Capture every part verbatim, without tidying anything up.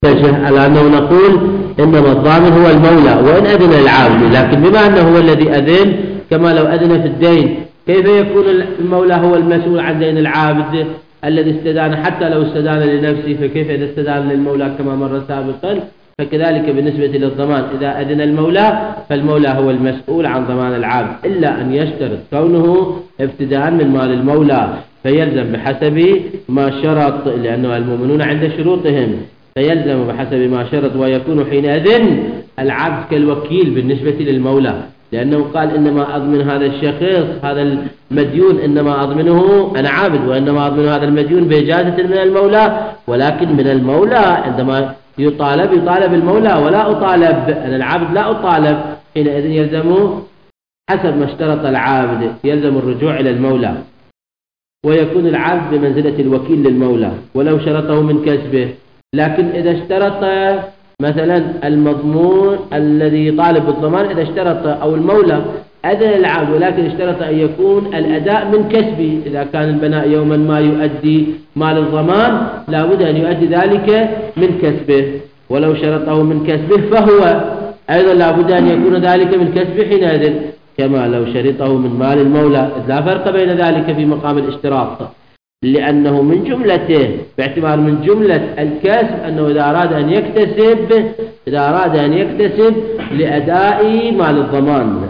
على أنه نقول إنما الضامن هو المولى وإن أذن العابد، لكن بما أنه هو الذي أذن كما لو أذن في الدين، كيف يكون المولى هو المسؤول عن دين العابد الذي استدان؟ حتى لو استدان لنفسه فكيف إذا استدان للمولى كما مر سابقا؟ فكذلك بالنسبة للضمان إذا أذن المولى فالمولى هو المسؤول عن ضمان العابد، إلا أن يشترط كونه ابتداء من مال المولى، فيلزم بحسب ما شرط، لأنه المؤمنون عند شروطهم، فيلزم بحسب ما شرط، ويكون حينئذ العبد كالوكيل بالنسبة للمولى، لأنه قال إنما أضمن هذا الشخص هذا المديون إنما أضمنه أنا عابد، وإنما أضمن هذا المديون بإجازة من المولى، ولكن من المولى عندما يطالب يطالب المولى ولا أطالب أنا العابد، لا أطالب، حينئذ يلزم حسب ما اشترط العابد يلزم الرجوع إلى المولى، ويكون العبد بمنزلة الوكيل للمولى ولو شرطه من كسبه. لكن إذا اشترط مثلا المضمون الذي يطالب بالضمان، إذا اشترط أو المولى أذن العبد ولكن اشترط أن يكون الأداء من كسبه، إذا كان البناء يوما ما يؤدي مال الضمان لابد أن يؤدي ذلك من كسبه، ولو شرطه من كسبه فهو أيضا لابد أن يكون ذلك من كسبه حينئذ، كما لو شرطه من مال المولى، لا فرق بين ذلك في مقام الاشتراط، لأنه من جملته باعتبار من جملة الكسب أنه إذا أراد أن يكتسب إذا أراد أن يكتسب لأداء مال الضمان،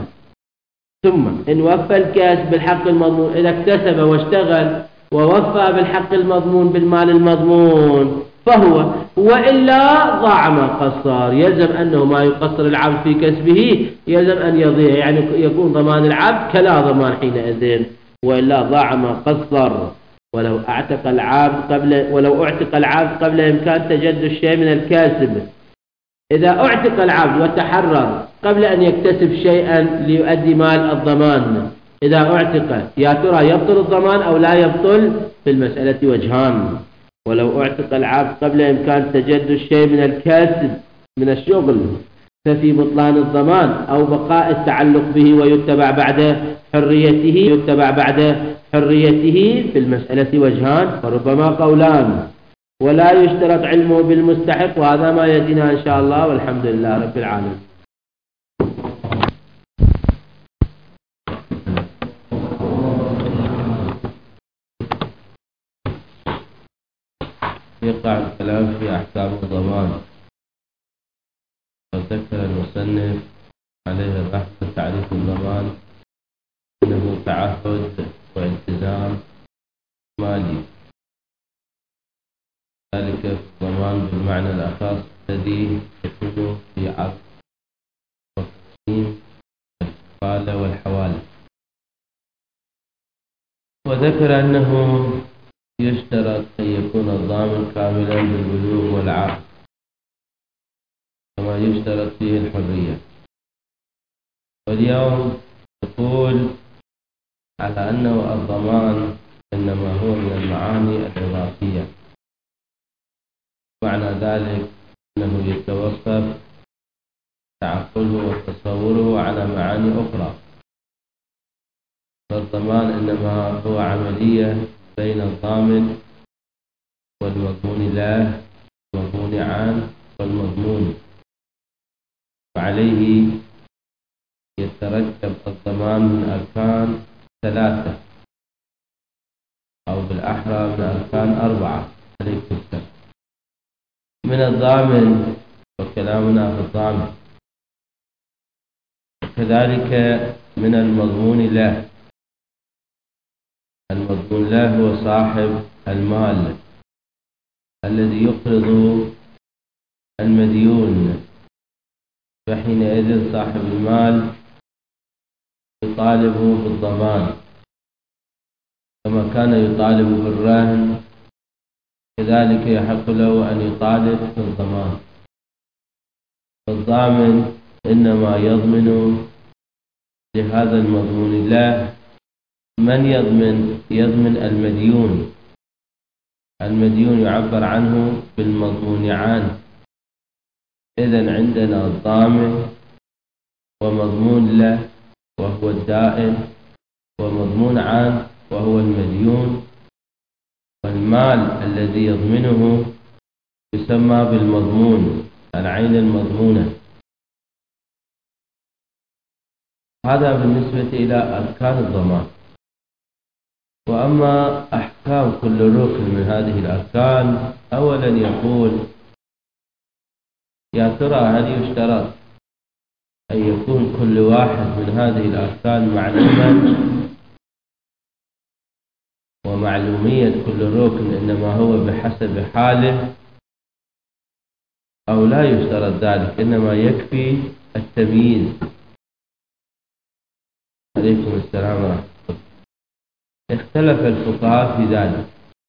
ثم إن وفى الكسب بالحق المضمون، إذا اكتسب واشتغل ووفى بالحق المضمون بالمال المضمون فهو، وإلا ضاع ما قصر، يلزم أنه ما يقصر العبد في كسبه يلزم أن يضيع، يعني يكون ضمان العبد كلا ضمان حينئذ، وإلا ضاع ما قصر. ولو اعتق العبد قبل ولو اعتق العبد قبل إمكان تجدد الشيء من الكاسب، إذا اعتق العبد وتحرر قبل أن يكتسب شيئا ليؤدي مال الضمان، إذا اعتق يا ترى يبطل الضمان أو لا يبطل؟ في المسألة وجهان. ولو اعتق العبد قبل إمكان تجدد الشيء من الكاسب من الشغل ففي بطلان الضمان أو بقاء التعلق به ويتبع بعد حريته يتبع بعد حريته في المسألة وجهان وربما قولان، ولا يشترط علمه بالمستحق، وهذا ما يأتينا إن شاء الله، والحمد لله رب العالمين. يقع الكلام في أحكام الضمان، وذكر المصنف عليه الرحمة تعريف الضمان أنه تعهد والتزام مالي، ذلك في الضمان بالمعنى الأخص الذي يكون في عقد والتقسيم والكفالة والحوالة، وذكر أنه يشترط أن يكون الضامن كاملا بالبلوغ والعقل كما يشترط فيه الحرية. واليوم نقول على أنه الضمان إنما هو من المعاني الإضافية، معنى ذلك أنه يتوقف تعقله وتصوره على معاني أخرى، فالضمان إنما هو عملية بين الضامن والمضمون له، المضمون عام والمضمون، وعليه يتركب الضمان من أركان ثلاثة أو بالأحرى من أركان أربعة عليكم السلام. من الضامن وكلامنا في الضامن، كذلك من المضمون له، المضمون له هو صاحب المال الذي يقرض المديون، فحينئذ صاحب المال يطالبه بالضمان كما كان يطالب بالرهن، كذلك يحق له أن يطالب بالضمان. فالضامن إنما يضمن لهذا المضمون له. من يضمن؟ يضمن المديون، المديون يعبر عنه بالمضمون عنه. إذن عندنا الضامن ومضمون له وهو الدائن، ومضمون عنه وهو المديون، والمال الذي يضمنه يسمى بالمضمون، العين المضمونة. هذا بالنسبة إلى أركان الضمان. وأما أحكام كل ركن من هذه الأركان، أولا يقول: يا ترى هل يشترط أن يكون كل واحد من هذه الأركان معلوما؟ ومعلومية كل ركن إنما هو بحسب حاله، أو لا يشترط ذلك، إنما يكفي التمييز؟ عليكم السلام ورحمة الله. اختلف الفقهاء في ذلك،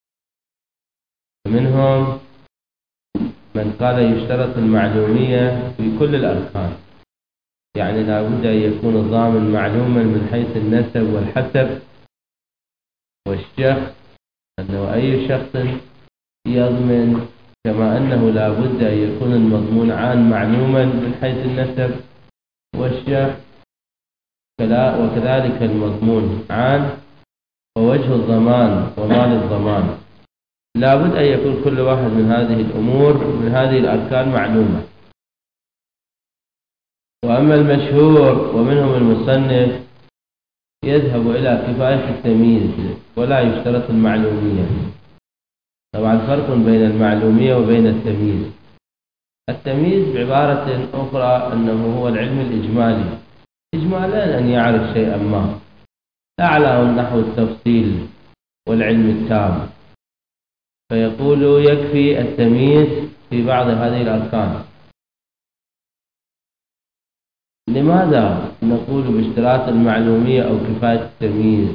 منهم من قال يشترط المعلومية في كل الأركان، يعني لا بد أن يكون الضامن معلوما من حيث النسب والحسب والشخص، أنه أي شخص يضمن، كما أنه لا بد أن يكون المضمون عام معلوما من حيث النسب والشخص، وكذلك المضمون عام ووجه الضمان ومال الضمان. لا بد أن يكون كل واحد من هذه الأمور من هذه الأركان معلومة. وأما المشهور ومنهم المصنف يذهب إلى كفاية التمييز ولا يشترط المعلومية. طبعا فرق بين المعلومية وبين التمييز. التمييز بعبارة أخرى أنه هو العلم الإجمالي، إجمالا أن يعرف شيئا ما، لا على نحو التفصيل والعلم التام. فيقول يكفي التمييز في بعض هذه الأركان. لماذا نقول باشتراط المعلومية أو كفاية التمييز؟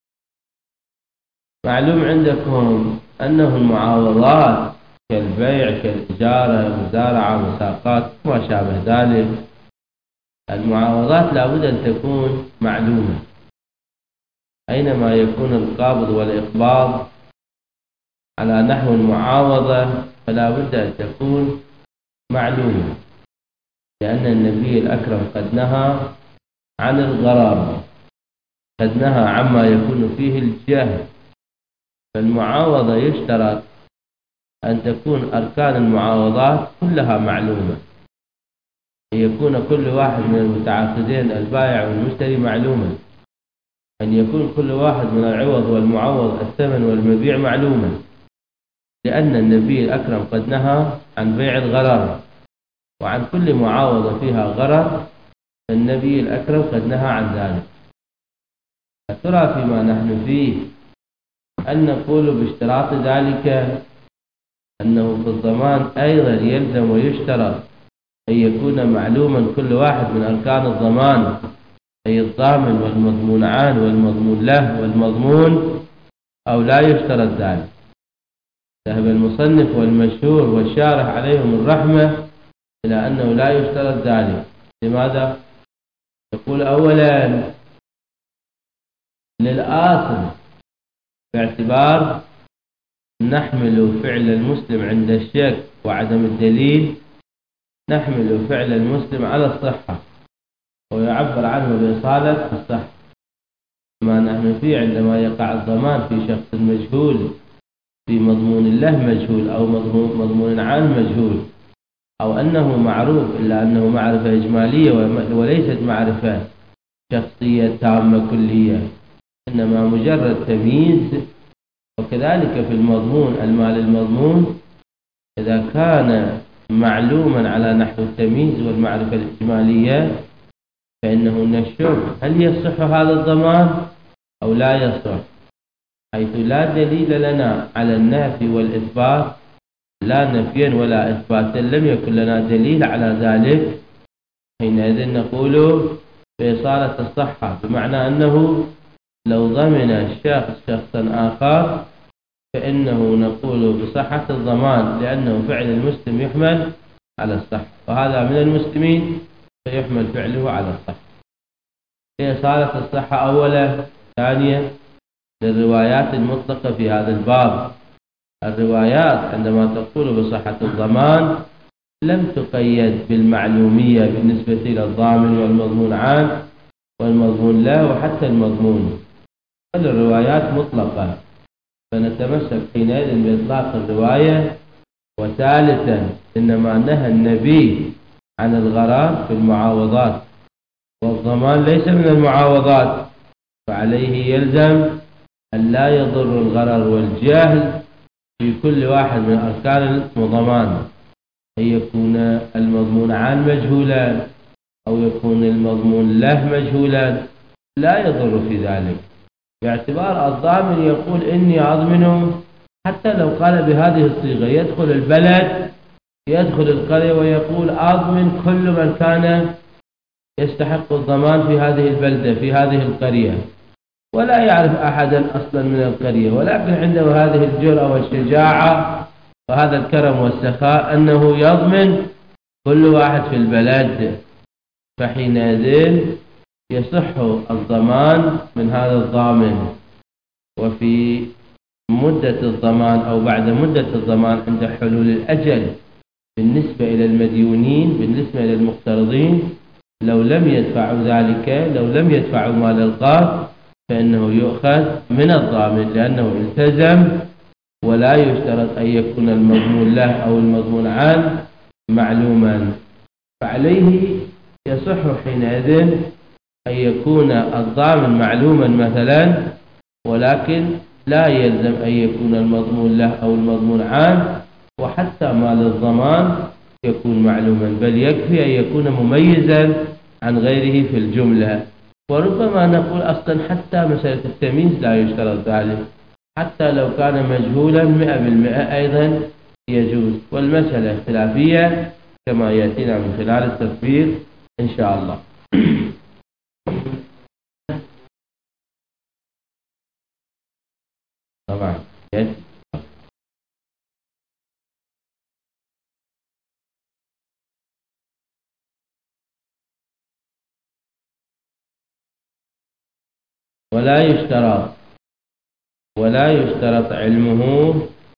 معلوم عندكم أنه المعاوضات كالبيع كالإجارة مزارعة مساقات وما شابه ذلك، المعاوضات لابد أن تكون معلومة. أينما يكون القابض والإقباض على نحو المعاوضة فلا بد أن تكون معلومة، لأن النبي الأكرم قد نهى عن الغرر، قد نهى عما يكون فيه الجهل. فالمعاوضة يشترط أن تكون أركان المعاوضات كلها معلومة، أن يكون كل واحد من المتعاقدين البائع والمشتري معلوما، أن يكون كل واحد من العوض والمعوض الثمن والمبيع معلوما، لأن النبي الأكرم قد نهى عن بيع الغرر، وعن كل معاوضة فيها غرر فالنبي الأكرم قد نهى عن ذلك. فترى فيما نحن فيه أن نقول باشتراط ذلك أنه في الضمان أيضا يلزم ويشترط أن يكون معلوما كل واحد من أركان الضمان، أي الضامن والمضمون عنه والمضمون له والمضمون، أو لا يشترط ذلك. ذهب المصنف والمشهور والشارح عليهم الرحمة إلى أنه لا يشترط ذلك. لماذا؟ يقول أولا للآثم، باعتبار نحمل فعل المسلم عند الشك وعدم الدليل، نحمل فعل المسلم على الصحة ويعبر عنه بإصالة الصحة، ما نحن فيه عندما يقع الضمان في شخص مجهول، في مضمون الله مجهول أو مضمون عام مجهول، أو أنه معروف إلا أنه معرفة إجمالية وليست معرفة شخصية تامة كلية، إنما مجرد تمييز. وكذلك في المضمون، المال المضمون إذا كان معلوما على نحو التمييز والمعرفة الإجمالية فإنه نشوف هل يصح هذا الضمان أو لا يصح، حيث لا دليل لنا على النفي والإثبات، لا نفيا ولا إثباتا، لم يكن لنا دليل على ذلك، حينئذ نقول بإصالة الصحة، بمعنى أنه لو ضمن الشخص شخصا آخر فإنه نقول بصحة الضمان، لأنه فعل المسلم يحمل على الصحة، وهذا من المسلمين فيحمل فعله على الصحة. بإصالة الصحة أولا. ثانيا للروايات المطلقة في هذا الباب. الروايات عندما تقول بصحة الضمان لم تقيد بالمعلومية بالنسبة إلى الضامن والمضمون عام والمضمون له وحتى المضمون، بل الروايات مطلقة، فنتمسك حينئذ بإطلاق الرواية وثالثا إنما نهى النبي عن الغرار في المعاوضات، والضمان ليس من المعاوضات، فعليه يلزم أن لا يضر الغرر والجهل في كل واحد من أركان المضمان، أن يكون المضمون عن مجهولا أو يكون المضمون له مجهولا، لا يضر في ذلك، باعتبار الضامن يقول إني أضمنه حتى لو قال بهذه الصيغة، يدخل البلد يدخل القرية ويقول أضمن كل من كان يستحق الضمان في هذه البلدة في هذه القرية، ولا يعرف أحدا أصلا من القرية، ولكن عنده هذه الجرأة والشجاعة وهذا الكرم والسخاء أنه يضمن كل واحد في البلد، فحينئذ يصح الضمان من هذا الضامن. وفي مدة الضمان أو بعد مدة الضمان عند حلول الأجل بالنسبة إلى المديونين، بالنسبة إلى المقترضين، لو لم يدفعوا ذلك لو لم يدفعوا مال القرض فإنه يؤخذ من الضامن، لأنه التزم، ولا يشترط أن يكون المضمون له أو المضمون عنه معلوما، فعليه يصح حينئذ أن يكون الضامن معلوما مثلا، ولكن لا يلزم أن يكون المضمون له أو المضمون عنه، وحتى مال الضمان يكون معلوما، بل يكفي أن يكون مميزا عن غيره في الجملة. وربما نقول أصلا حتى مسألة التمييز لا يشترط ذلك، حتى لو كان مجهولا مئة بالمئة أيضا يجوز، والمسألة اختلافية كما يأتينا من خلال التفسير إن شاء الله. طبعا ولا يشترط ولا يشترط علمه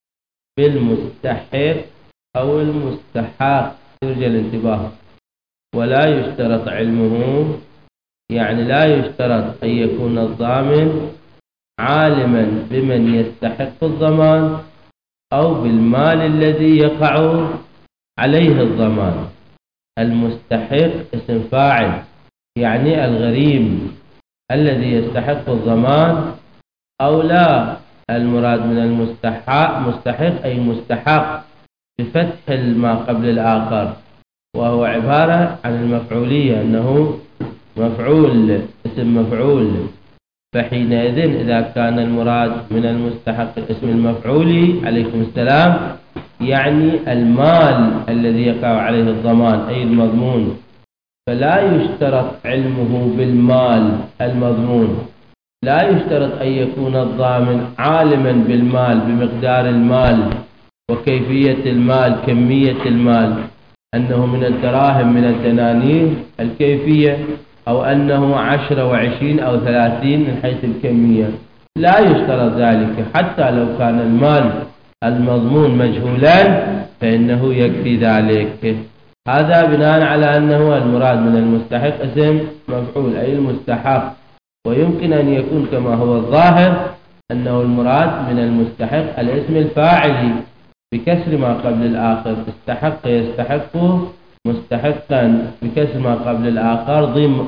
بالمستحق أو المستحق، يرجى الانتباه، ولا يشترط علمه يعني لا يشترط أن يكون الضامن عالما بمن يستحق الضمان أو بالمال الذي يقع عليه الضمان. المستحق اسم فاعل، يعني الغريم الذي يستحق الضمان، أو لا، المراد من المستحق مستحق أي مستحق بفتح ما قبل الآخر، وهو عبارة عن المفعولية، أنه مفعول اسم مفعول، فحينئذ إذا كان المراد من المستحق اسم المفعول عليكم السلام يعني المال الذي يقع عليه الضمان أي المضمون، فلا يشترط علمه بالمال المضمون، لا يشترط أن يكون الضامن عالما بالمال بمقدار المال وكيفية المال كمية المال، أنه من الدراهم من الدنانير الكيفية، أو أنه عشرة وعشرين أو ثلاثين من حيث الكمية، لا يشترط ذلك، حتى لو كان المال المضمون مجهولا فإنه يكفي ذلك. هذا بناء على أنه المراد من المستحق اسم مفعول أي المستحق، ويمكن أن يكون كما هو الظاهر أنه المراد من المستحق الاسم الفاعل بكسر ما قبل الآخر، استحق يستحق مستحقا بكسر ما قبل الآخر، ضم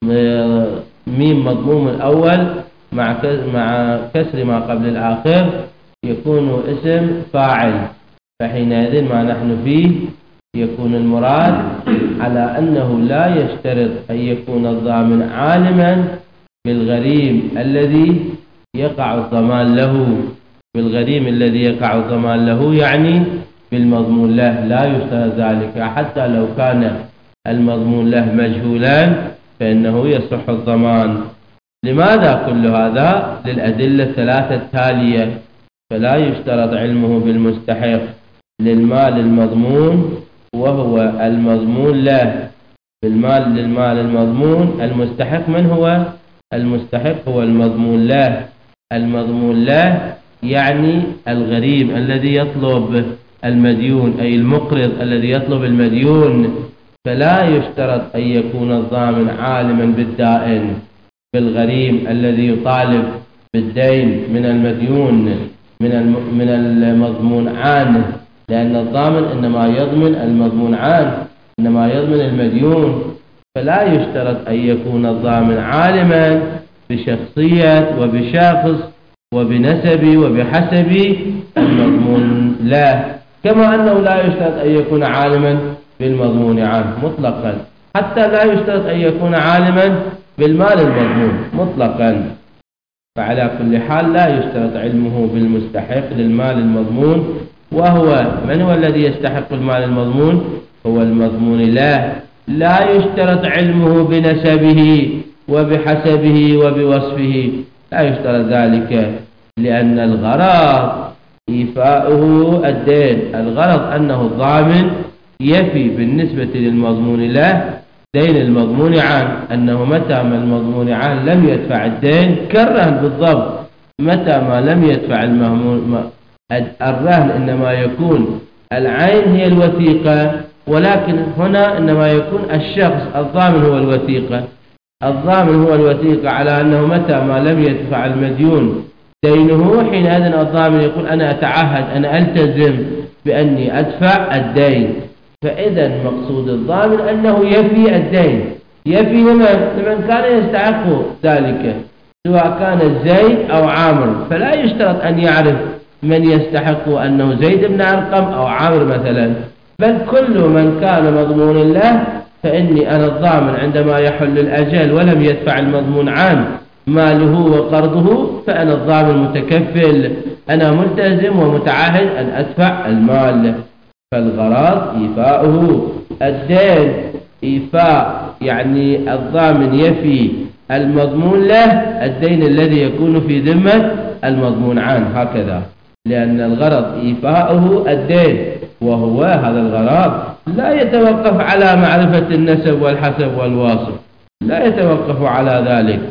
ميم مضموم الأول مع مع كسر ما قبل الآخر يكون اسم فاعل، فحينئذ ما نحن فيه يكون المراد على أنه لا يشترط أن يكون الضامن عالما بالغريم الذي يقع الضمان له، بالغريم الذي يقع الضمان له يعني بالمضمون له، لا يشترط ذلك، حتى لو كان المضمون له مجهولا فإنه يصح الضمان. لماذا كل هذا؟ للأدلة الثلاثة التالية. فلا يشترط علمه بالمستحق للمال المضمون وهو المضمون له، بالمال للمال المضمون، المستحق من هو؟ المستحق هو المضمون له، المضمون له يعني الغريم الذي يطلب المديون أي المقرض الذي يطلب المديون، فلا يشترط أن يكون الضامن عالما بالدائن بالغريم الذي يطالب بالدين من المديون من من المضمون عنه، لأن الضامن إنما يضمن المضمون عنه، إنما يضمن المديون، فلا يشترط أن يكون الضامن عالما بشخصية وبشخص وبنسب وبحسب المضمون له، كما أنه لا يشترط أن يكون عالما بالمضمون عنه مطلقا، حتى لا يشترط أن يكون عالما بالمال المضمون مطلقا. فعلى كل حال لا يشترط علمه بالمستحق للمال المضمون، وهو من هو الذي يستحق المال المضمون؟ هو المضمون له. لا يشترط علمه بنسبه وبحسبه وبوصفه، لا يشترط ذلك، لأن الغرض إيفاؤه الدين، الغرض أنه الضامن يفي بالنسبة للمضمون له دين المضمون عنه، أنه متى ما المضمون عنه لم يدفع الدين كالرهن بالضبط، متى ما لم يدفع المضمون الرهن إنما يكون العين هي الوثيقة، ولكن هنا إنما يكون الشخص الضامن هو الوثيقة، الضامن هو الوثيقة على أنه متى ما لم يدفع المديون دينه حينئذ الضامن يقول أنا أتعهد أنا ألتزم بأني أدفع الدين. فإذا مقصود الضامن أنه يفي الدين، يفي لمن؟ لمن كان يستحق ذلك، سواء كان زيد أو عامر، فلا يشترط أن يعرف من يستحق أنه زيد بن أرقم أو عامر مثلا، بل كل من كان مضمون له، فإني أنا الضامن عندما يحل الأجل ولم يدفع المضمون عنه ماله وقرضه، فأنا الضامن متكفل، أنا ملتزم ومتعهد أن أدفع المال. فالغرض إيفاؤه الدين، إيفاء يعني الضامن يفي المضمون له الدين الذي يكون في ذمة المضمون عنه، هكذا، لأن الغرض إيفاؤه الدين، وهو هذا الغرض لا يتوقف على معرفة النسب والحسب والواصف، لا يتوقف على ذلك.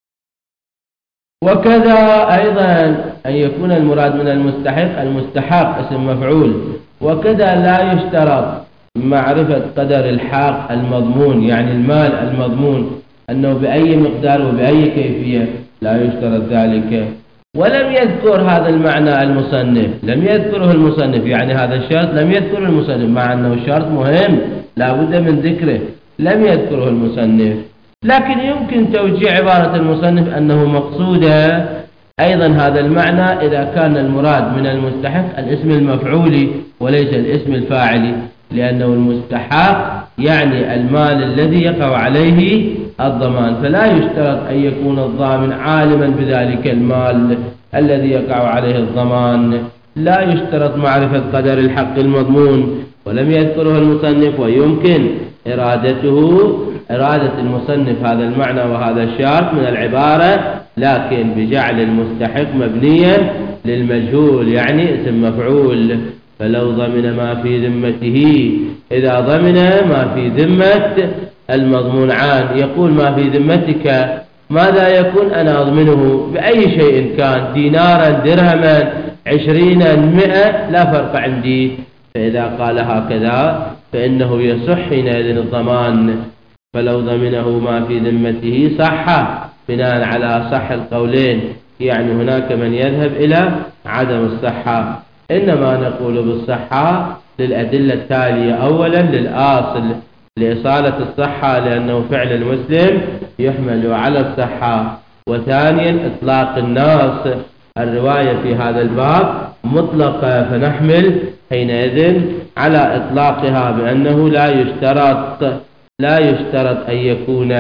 وكذا أيضا أن يكون المراد من المستحق المستحق اسم مفعول، وكذا لا يشترط معرفة قدر الحق المضمون، يعني المال المضمون أنه بأي مقدار وبأي كيفية، لا يشترط ذلك. ولم يذكر هذا المعنى المصنف، لم يذكره المصنف، يعني هذا الشرط لم يذكره المصنف، مع أنه شرط مهم لا بد من ذكره، لم يذكره المصنف، لكن يمكن توجيه عبارة المصنف أنه مقصودة أيضا هذا المعنى إذا كان المراد من المستحق الاسم المفعولي وليس الاسم الفاعلي، لأنه المستحق يعني المال الذي يقع عليه الضمان، فلا يشترط أن يكون الضامن عالما بذلك المال الذي يقع عليه الضمان، لا يشترط معرفة قدر الحق المضمون، ولم يذكره المصنف، ويمكن إرادته إرادة المصنف هذا المعنى وهذا الشرط من العبارة، لكن بجعل المستحق مبنيا للمجهول، يعني اسم مفعول. فلو ضمن ما في ذمته، إذا ضمن ما في ذمة المضمون عنه، يقول ما في ذمتك ماذا يكون؟ أنا أضمنه بأي شيء كان، دينارا درهما عشرين مئة لا فرق عندي. فإذا قال هكذا فإنه يصح حينئذ الضمان. فلو ضمنه ما في ذمته صح بناء على صح القولين، يعني هناك من يذهب إلى عدم الصحة، إنما نقول بالصحة للأدلة التالية: أولا للآصل لإصالة الصحة لأنه فعل المسلم يحمل على الصحة، وثانيا إطلاق الناس، الرواية في هذا الباب مطلقة فنحمل حينئذ على إطلاقها بأنه لا يشترط لا يشترط أن يكون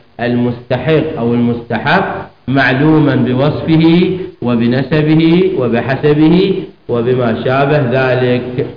المستحق أو المستحق معلوما بوصفه وبنسبه وبحسبه وبما شابه ذلك.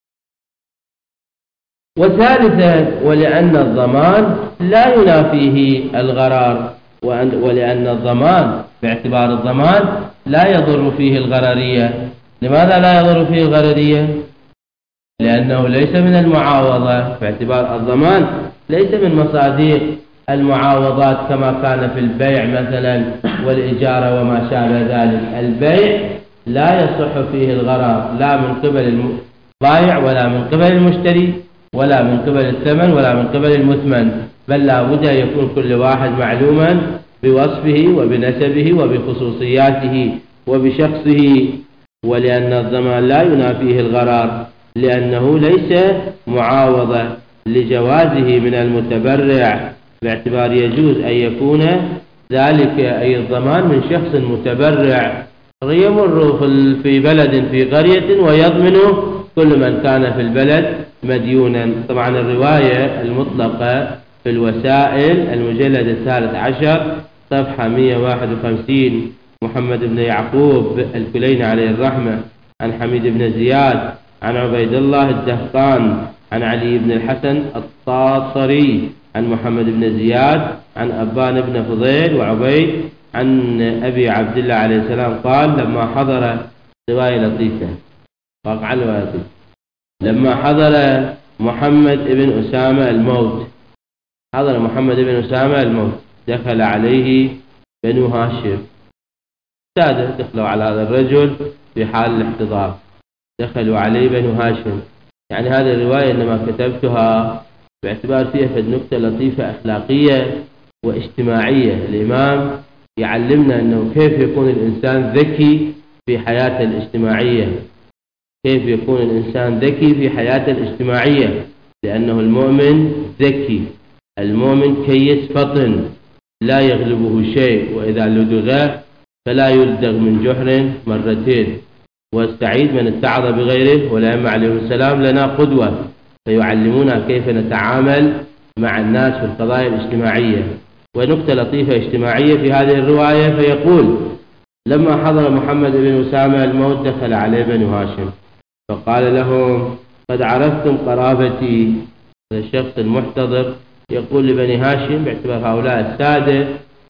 وثالثا ولأن الضمان لا ينافيه الغرار، ولأن الضمان باعتبار الضمان لا يضر فيه الغررية. لماذا لا يضر فيه الغررية؟ لأنه ليس من المعاوضة، باعتبار الضمان ليس من مصادق المعاوضات كما كان في البيع مثلا والإجارة وما شابه ذلك. البيع لا يصح فيه الغرر لا من قبل البائع ولا من قبل المشتري ولا من قبل الثمن ولا من قبل المثمن، بل لا بد يكون كل واحد معلوما بوصفه وبنسبه وبخصوصياته وبشخصه. ولأن الضمان لا ينافيه الغرر، لأنه ليس معاوضة لجوازه من المتبرع، باعتبار يجوز أن يكون ذلك أي الضمان من شخص متبرع يمر في بلد في قرية ويضمن كل من كان في البلد مديونا. طبعا الرواية المطلقة في الوسائل المجلد الثالث عشر صفحة مئة وواحد وخمسين، محمد بن يعقوب الكليني عليه الرحمة عن حميد بن زياد عن عبيد الله الدهقان عن علي بن الحسن الطاطري عن محمد بن زياد عن أبان بن فضيل وعبيد عن أبي عبد الله عليه السلام قال لما حضر رواية لطيفة واقع لطيفة لما حضر محمد بن أسامة الموت حضر محمد بن أسامة الموت دخل عليه بنو هاشم، سادة دخلوا على هذا الرجل في حال الاحتضار، دخلوا عليه بنو هاشم. يعني هذه الرواية إنما كتبتها باعتبار فيها في نكتة لطيفة أخلاقية واجتماعية. الإمام يعلمنا أنه كيف يكون الإنسان ذكي في حياته الاجتماعية، كيف يكون الإنسان ذكي في حياته الاجتماعية، لأنه المؤمن ذكي، المؤمن كيس فطن لا يغلبه شيء، وإذا لدغ فلا يلدغ من جحر مرتين. والسعيد من اتعظ بغيره، والأئمة عليهم السلام لنا قدوة فيعلمونا كيف نتعامل مع الناس في القضايا الاجتماعية. ونكتة لطيفة اجتماعية في هذه الرواية، فيقول لما حضر محمد بن أسامة الموت دخل عليه بنو هاشم فقال لهم قد عرفتم قرابتي. الشخص المحتضر يقول لبني هاشم باعتبار هؤلاء السادة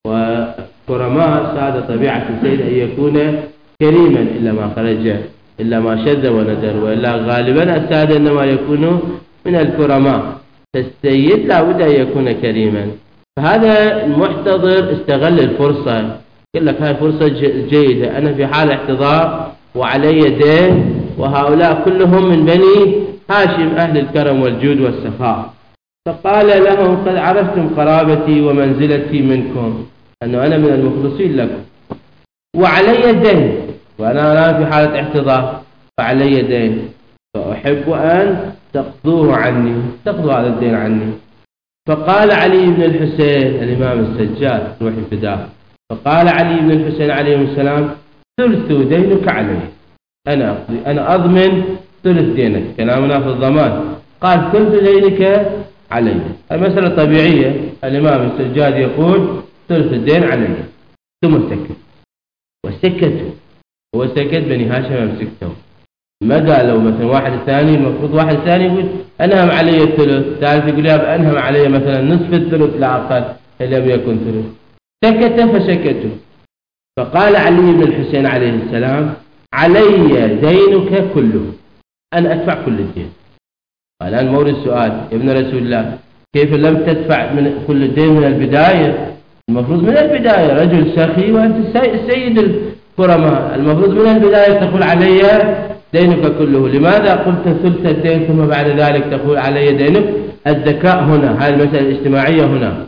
وكرماء سادة طبيعة السيد أن يكون كريما إلا ما خرج إلا ما شذ وندر، وإلا غالبا السادة إنما يكون من الكرماء، فالسيد لا بد أن يكون كريما. فهذا المحتضر استغل الفرصة، قال لك هاي فرصة جيدة، أنا في حال احتضار وعلي دين وهؤلاء كلهم من بني هاشم أهل الكرم والجود والسخاء. فقال لهم قد عرفتم قرابتي ومنزلتي منكم، أنه أنا من المخلصين لكم وعلي دين، وأنا الآن في حالة احتضار فعلي دين، فأحب أن تقضوه عني، تقضوا هذا الدين عني. فقال علي بن الحسين الإمام السجاد روح الفداء، فقال علي بن الحسين عليه السلام ثلث دينك علي، أنا أقضي أنا أضمن ثلث دينك، كلامنا في الضمان. قال ثلث دينك علي، المسألة طبيعية، الإمام السجاد يقول ثلث الدين علي، ثم سكت وسكتوا، هو سكت بني هاشم امسكته. مدى لو مثلا واحد ثاني المفروض واحد ثاني يقول أنهم علي الثلث، ثالث يقول يا أنهم علي مثلا نصف الثلث لا أقل إن لم يكن ثلث. سكت فسكتوا. فقال علي بن الحسين عليه السلام علي دينك كله، أنا أدفع كل الدين. الآن مورد السؤال ابن رسول الله كيف لم تدفع من كل الدين من البداية؟ المفروض من البداية رجل سخي وأنت السيد الكرماء، المفروض من البداية تقول علي دينك كله. لماذا قلت ثلث الدين ثم بعد ذلك تقول علي دينك؟ الذكاء هنا، هذه المسألة الاجتماعية هنا.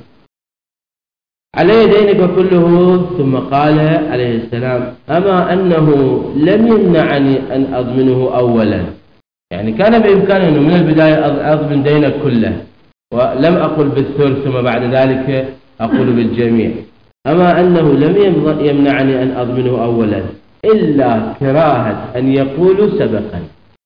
علي دينك كله. ثم قال عليه السلام أما أنه لم يمنعني أن أضمنه أولا، يعني كان بإمكانه أنه من البداية أضمن دينك كله، ولم أقل بالثلث ثم بعد ذلك أقول بالجميع. أما أنه لم يمنعني أن أضمنه أولا إلا كراهة أن يقولوا سبقا،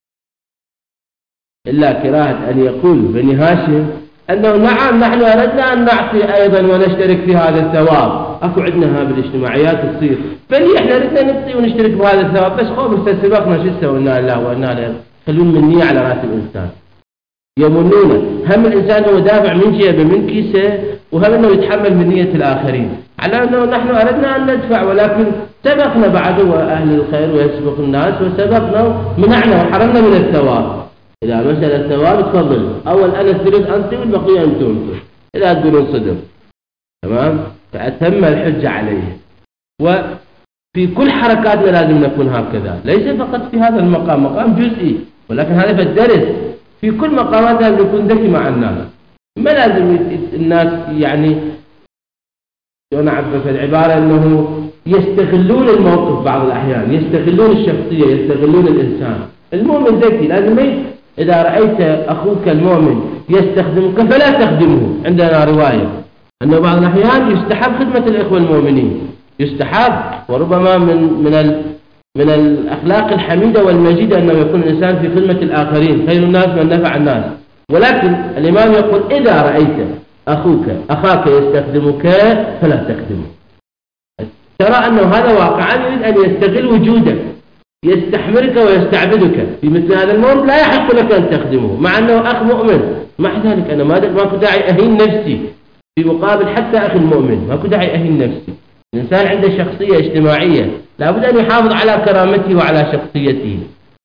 إلا كراهة أن يقول بني هاشم أنه نعم نحن أردنا أن نعطي أيضا ونشترك في هذا الثواب. أكو عندنا بالاجتماعيات تصير بل إحنا أردنا نعطي ونشترك في هذا الثواب، بس خوف سبقنا شو سوينا الله وأنا له، خلون مني على رأس الإنسان يمنون. هم الإنسان هو دافع من جيبه من كيسه، وهم أنه يتحمل من نية الآخرين، على أنه نحن أردنا أن ندفع ولكن سبقنا بعد أهل الخير ويسبق الناس وسبقنا منعنا وحرمنا من الثواب. إذا مسألة الثواب تفضل أول أنا الثلث أنت والبقية أنتم، إذا تقولون صدق تمام فأتم الحجة عليه. وفي كل حركاتنا لازم نكون هكذا، ليس فقط في هذا المقام، مقام جزئي ولكن هذا في الدرس، في كل مقامات لازم يكون ذكي مع الناس. ما لازم الناس يعني أنا أعرف العبارة أنه يستغلون الموقف بعض الأحيان، يستغلون الشخصية، يستغلون الإنسان. المؤمن ذكي لازم إذا رأيت أخوك المؤمن يستخدمك فلا تخدمه. عندنا رواية أنه بعض الأحيان يستحب خدمة الإخوة المؤمنين، يستحب، وربما من من ال من الأخلاق الحميدة والمجيدة أنه يكون الإنسان في خدمة الآخرين، خير الناس من نفع الناس. ولكن الإمام يقول إذا رأيت أخوك أخاك يستخدمك فلا تخدمه. ترى أنه هذا واقعا يريد أن يستغل وجودك، يستحملك ويستعبدك. في مثل هذا الموضوع لا يحق لك أن تخدمه مع أنه أخ مؤمن. مع ذلك أنا ما كنت داعي أهين نفسي في مقابل حتى أخي المؤمن، ما كنت داعي أهين نفسي. الإنسان عنده شخصية اجتماعية لابد أن يحافظ على كرامته وعلى شخصيته.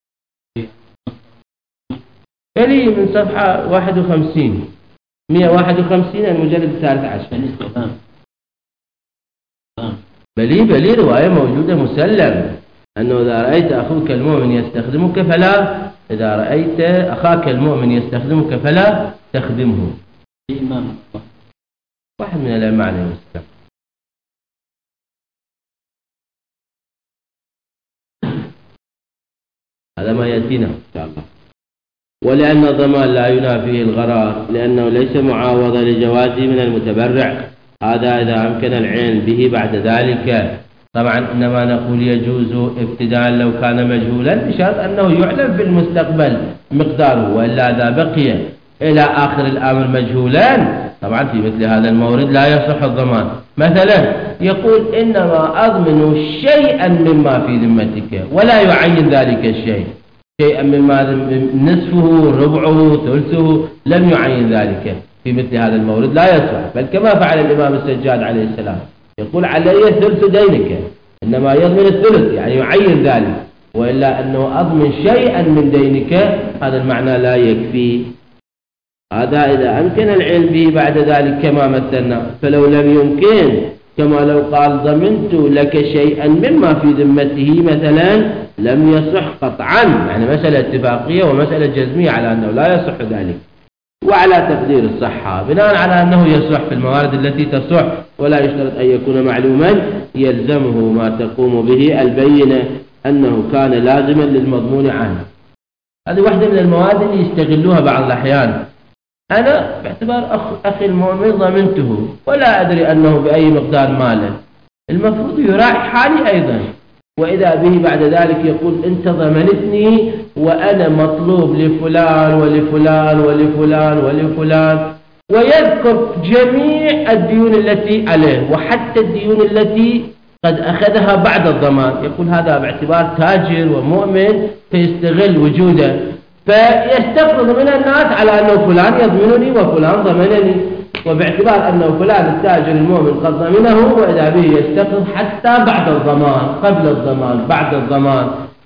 يلي من صفحة واحد وخمسين مئة وواحد وخمسين المجلد الثالث عشر. بلي بلي رواية موجودة مسلم أنه إذا رأيت أخوك المؤمن يستخدمك فلا إذا رأيت أخاك المؤمن يستخدمك فلا تخدمه. إمام واحد من الأئمة عليه السلام. هذا ما يأتينا إن شاء الله. ولأن الضمان لا ينافيه الغرار لأنه ليس معاوضة لجوازه من المتبرع، هذا إذا أمكن العلم به بعد ذلك. طبعا إنما نقول يجوز ابتداء لو كان مجهولا بشرط أنه يعلم في المستقبل مقداره، وإلا إذا بقي إلى آخر الأمر مجهولا طبعا في مثل هذا المورد لا يصح الضمان. مثلا يقول إنما أضمن شيئا مما في ذمتك ولا يعين ذلك الشيء، شيئا مما نصفه ربعه ثلثه لم يعين ذلك، في مثل هذا المورد لا يصح. بل كما فعل الإمام السجاد عليه السلام يقول علي ثلث دينك، إنما يضمن الثلث يعني يعين ذلك، وإلا أنه أضمن شيئا من دينك هذا المعنى لا يكفي. هذا إذا أمكن العلم به بعد ذلك كما مثلنا. فلو لم يمكن كما لو قال ضمنت لك شيئا مما في ذمته مثلا لم يصح قطعا، يعني مسألة اتفاقية ومسألة جزمية على أنه لا يصح ذلك. وعلى تقدير الصحة بناء على أنه يصح في الموارد التي تصح ولا يشترط أن يكون معلوما يلزمه ما تقوم به البينة أنه كان لازما للمضمون عنه. هذه واحدة من المواد اللي يستغلوها بعض الأحيان. أنا باعتبار أخ أخي المؤمن ضمنته ولا أدري أنه بأي مقدار ماله، المفروض يراعي حالي أيضا، وإذا به بعد ذلك يقول أنت ضمنتني وأنا مطلوب لفلان ولفلان ولفلان ولفلان، ويذكر جميع الديون التي عليه وحتى الديون التي قد أخذها بعد الضمان. يقول هذا باعتبار تاجر ومؤمن فيستغل وجوده، فيستقرض من الناس على أنه فلان يضمنني وفلان ضمنني، وباعتبار أنه فلان التاجر المؤمن قد ضمنه وإذا به يستقرض حتى بعد الضمان قبل الضمان بعد الضمان،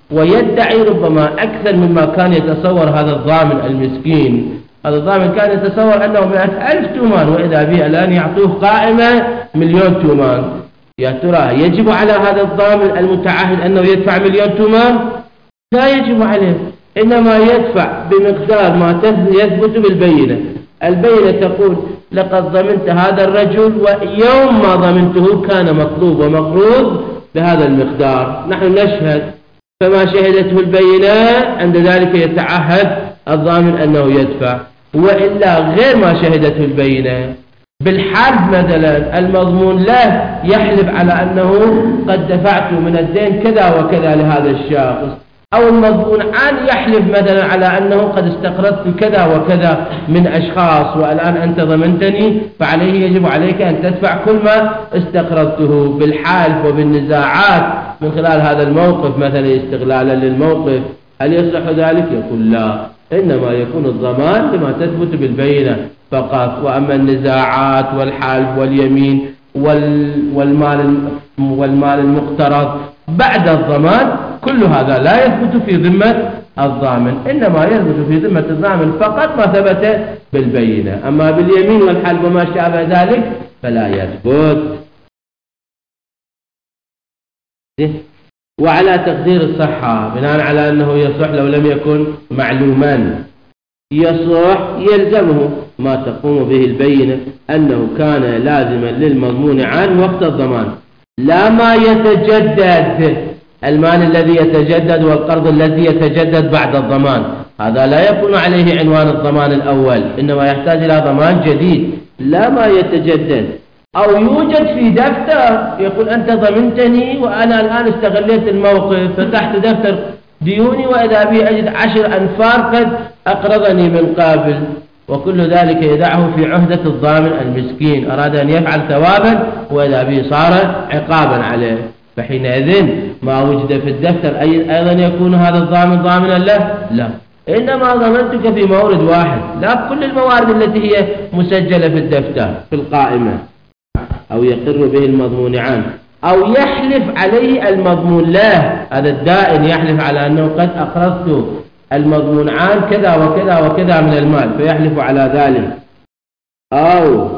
ويدعي ربما أكثر مما كان يتصور هذا الضامن المسكين. هذا الضامن كان يتصور أنه مئة ألف تومان وإذا به الآن يعطوه قائمة مليون تومان. يا ترى يجب على هذا الضامن المتعهد أنه يدفع مليون تومان؟ لا يجب عليه، إنما يدفع بمقدار ما يثبت بالبينة. البينة تقول لقد ضمنت هذا الرجل ويوم ما ضمنته كان مطلوب ومقروض بهذا المقدار، نحن نشهد، فما شهدته البينة عند ذلك يتعهد الضامن أنه يدفع، وإلا غير ما شهدته البينة بالحرف مثلا المضمون له يحلف على أنه قد دفعت من الدين كذا وكذا لهذا الشخص، أو المضمون عن يحلف مثلا على أنه قد استقرضت كذا وكذا من أشخاص والآن أنت ضمنتني فعليه يجب عليك أن تدفع كل ما استقرضته. بالحالف وبالنزاعات من خلال هذا الموقف مثلا استغلالا للموقف، هل يصح ذلك؟ يقول لا، إنما يكون الضمان لما تثبت بالبينة فقط، وأما النزاعات والحالف واليمين والمال والمال المقترض بعد الضمان كل هذا لا يثبت في ذمة الضامن، إنما يثبت في ذمة الضامن فقط ما ثبت بالبينة، أما باليمين والحلف وما شابه ذلك فلا يثبت. وعلى تقدير الصحة بناء على أنه يصح لو لم يكن معلوما، يصح يلزمه ما تقوم به البينة أنه كان لازما للمضمون عنه وقت الضمان، لا ما يتجدد المال الذي يتجدد والقرض الذي يتجدد بعد الضمان، هذا لا يكون عليه عنوان الضمان الأول، إنما يحتاج إلى ضمان جديد لا ما يتجدد. أو يوجد في دفتر يقول أنت ضمنتني وأنا الآن استغليت الموقف فتحت دفتر ديوني وإذا بي أجد عشر أنفار قد أقرضني من قابل، وكل ذلك يدعه في عهدة الضامن المسكين، أراد أن يفعل ثوابا وإذا به صار عقابا عليه، فحينئذ ما وجد في الدفتر أيضا يكون هذا الضامن ضامنا له؟ لا، إنما ضمنتك في مورد واحد لا كل الموارد التي هي مسجلة في الدفتر في القائمة. أو يقر به المضمون عنه، أو يحلف عليه المضمون له، هذا الدائن يحلف على أنه قد أقرضت المضمون عنه كذا وكذا وكذا من المال فيحلف على ذلك. أو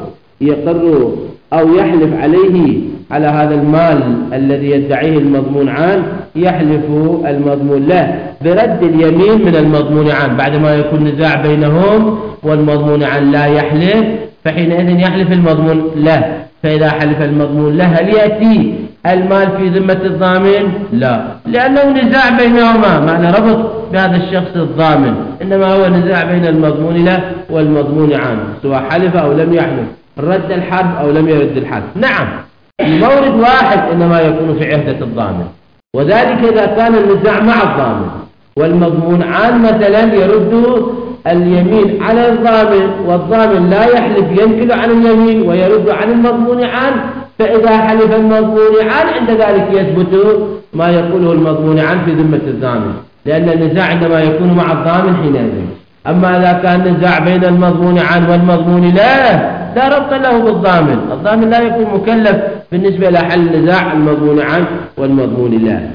يقر أو يحلف عليه على هذا المال الذي يدعيه المضمون عنه، يحلف المضمون له برد اليمين من المضمون عنه بعدما يكون نزاع بينهم والمضمون عنه لا يحلف، فحينئذ يحلف المضمون له. فإذا حلف المضمون له هل يأتي المال في ذمة الضامن؟ لا، لأنه نزاع بينهما، معنى ربط بهذا الشخص الضامن، إنما هو نزاع بين المضمون له والمضمون عنه، سواء حلف أو لم يحلف، رد الحرف أو لم يرد الحرف. نعم، في مورد واحد إنما يكون في عهدة الضامن، وذلك إذا كان النزاع مع الضامن والمضمون عنه مثلا يرد اليمين على الضامن والضامن لا يحلف، ينكل عن اليمين ويرد عن المضمون عنه، فإذا حلف المضمون عنه عند ذلك يثبت ما يقوله المضمون عنه في ذمة الضامن، لأن النزاع عندما يكون مع الضامن حينئذ. أما إذا كان نزاع بين المضمون عنه والمضمون له لا ربط له بالضامن، الضامن لا يكون مكلف بالنسبة إلى حل نزاع المضمون عنه والمضمون له.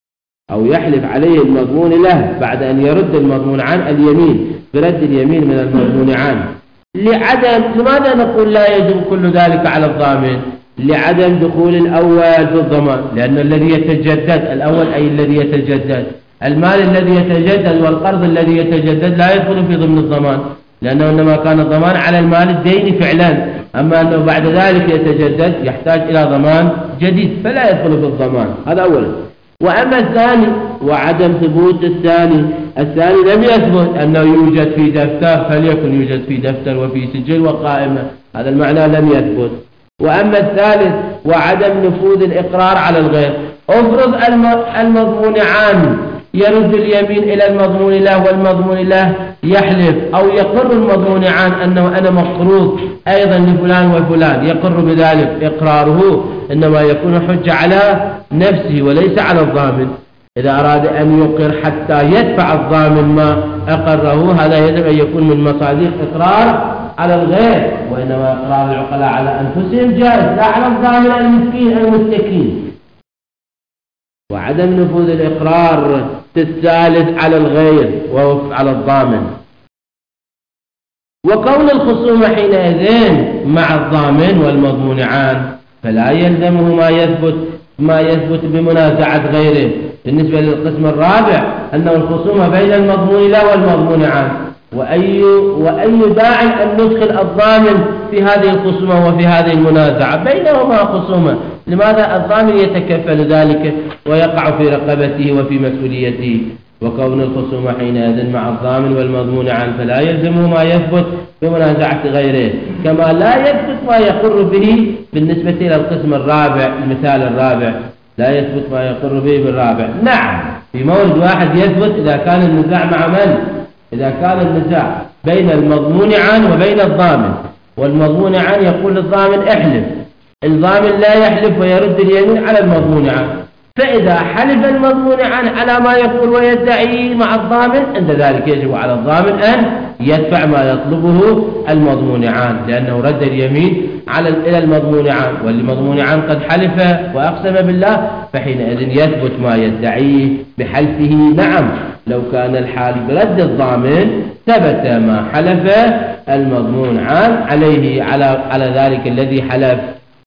أو يحلف عليه المضمون له بعد أن يرد المضمون عنه اليمين برد اليمين من المضمون عنه، لعدم لماذا نقول لا يجب كل ذلك على الضامن؟ لعدم دخول الأول في الضمان، لأن الذي يتجدد الأول أي الذي يتجدد المال الذي يتجدد والقرض الذي يتجدد لا يدخل في ضمن الضمان، لأنه إنما كان الضمان على المال الدين فعلا، أما أنه بعد ذلك يتجدد يحتاج إلى ضمان جديد فلا يدخل في الضمان. هذا أولا. وأما الثاني وعدم ثبوت الثاني، الثاني لم يثبت أنه يوجد في دفتر، فليكن يوجد في دفتر وفي سجل وقائمة، هذا المعنى لم يثبت. وأما الثالث وعدم نفوذ الإقرار على الغير، افرض المضمون عنه يرد اليمين إلى المضمون له والمضمون له يحلف، أو يقر المضمون عنه أنه أنا مقروض أيضا لفلان وفلان، يقر بذلك، إقراره إنما يكون حجة على نفسه وليس على الضامن. إذا أراد أن يقر حتى يدفع الضامن ما أقره، هذا يجب أن يكون من مصادق إقرار على الغير، وإنما إقرار العقلاء على أنفسهم جائز، لا على الضامن المسكين المستكين. وعدم نفوذ الإقرار الثالث على الغير وهو على الضامن. وكون الخصومة حينئذ مع الضامن والمضمون عنه فلا يلزمه ما يثبت ما يثبت بمنازعة غيره. بالنسبة للقسم الرابع أنه الخصومة بين المضمون له والمضمون عنه، وأي وأي داع أن ندخل الضامن في هذه الخصومة وفي هذه المنازعة، بينهما خصومة، لماذا الضامن يتكفل ذلك ويقع في رقبته وفي مسؤوليته؟ وكون الخصومة حينئذ مع الضامن والمضمون عنه فلا يلزمه ما يثبت بمنازعة غيره، كما لا يثبت ما يقر به بالنسبة إلى القسم الرابع. المثال الرابع لا يثبت ما يقر به بالرابع. نعم، في مورد واحد يثبت إذا كان النزاع مع من؟ إذا كان النزاع بين المضمون عنه وبين الضامن، والمضمون عنه يقول للضامن احلف، الضامن لا يحلف ويرد اليمين على المضمون عنه، فإذا حلف المضمون عنه على ما يقول ويدعي مع الضامن عند ذلك يجب على الضامن أن يدفع ما يطلبه المضمون عنه، لأنه رد اليمين على إلى المضمون عنه، والمضمون عنه قد حلف وأقسم بالله، فحينئذ يثبت ما يدعيه بحلفه. نعم، لو كان الحال برد الضامن ثبت ما حلف المضمون عنه عليه على على ذلك الذي حلف.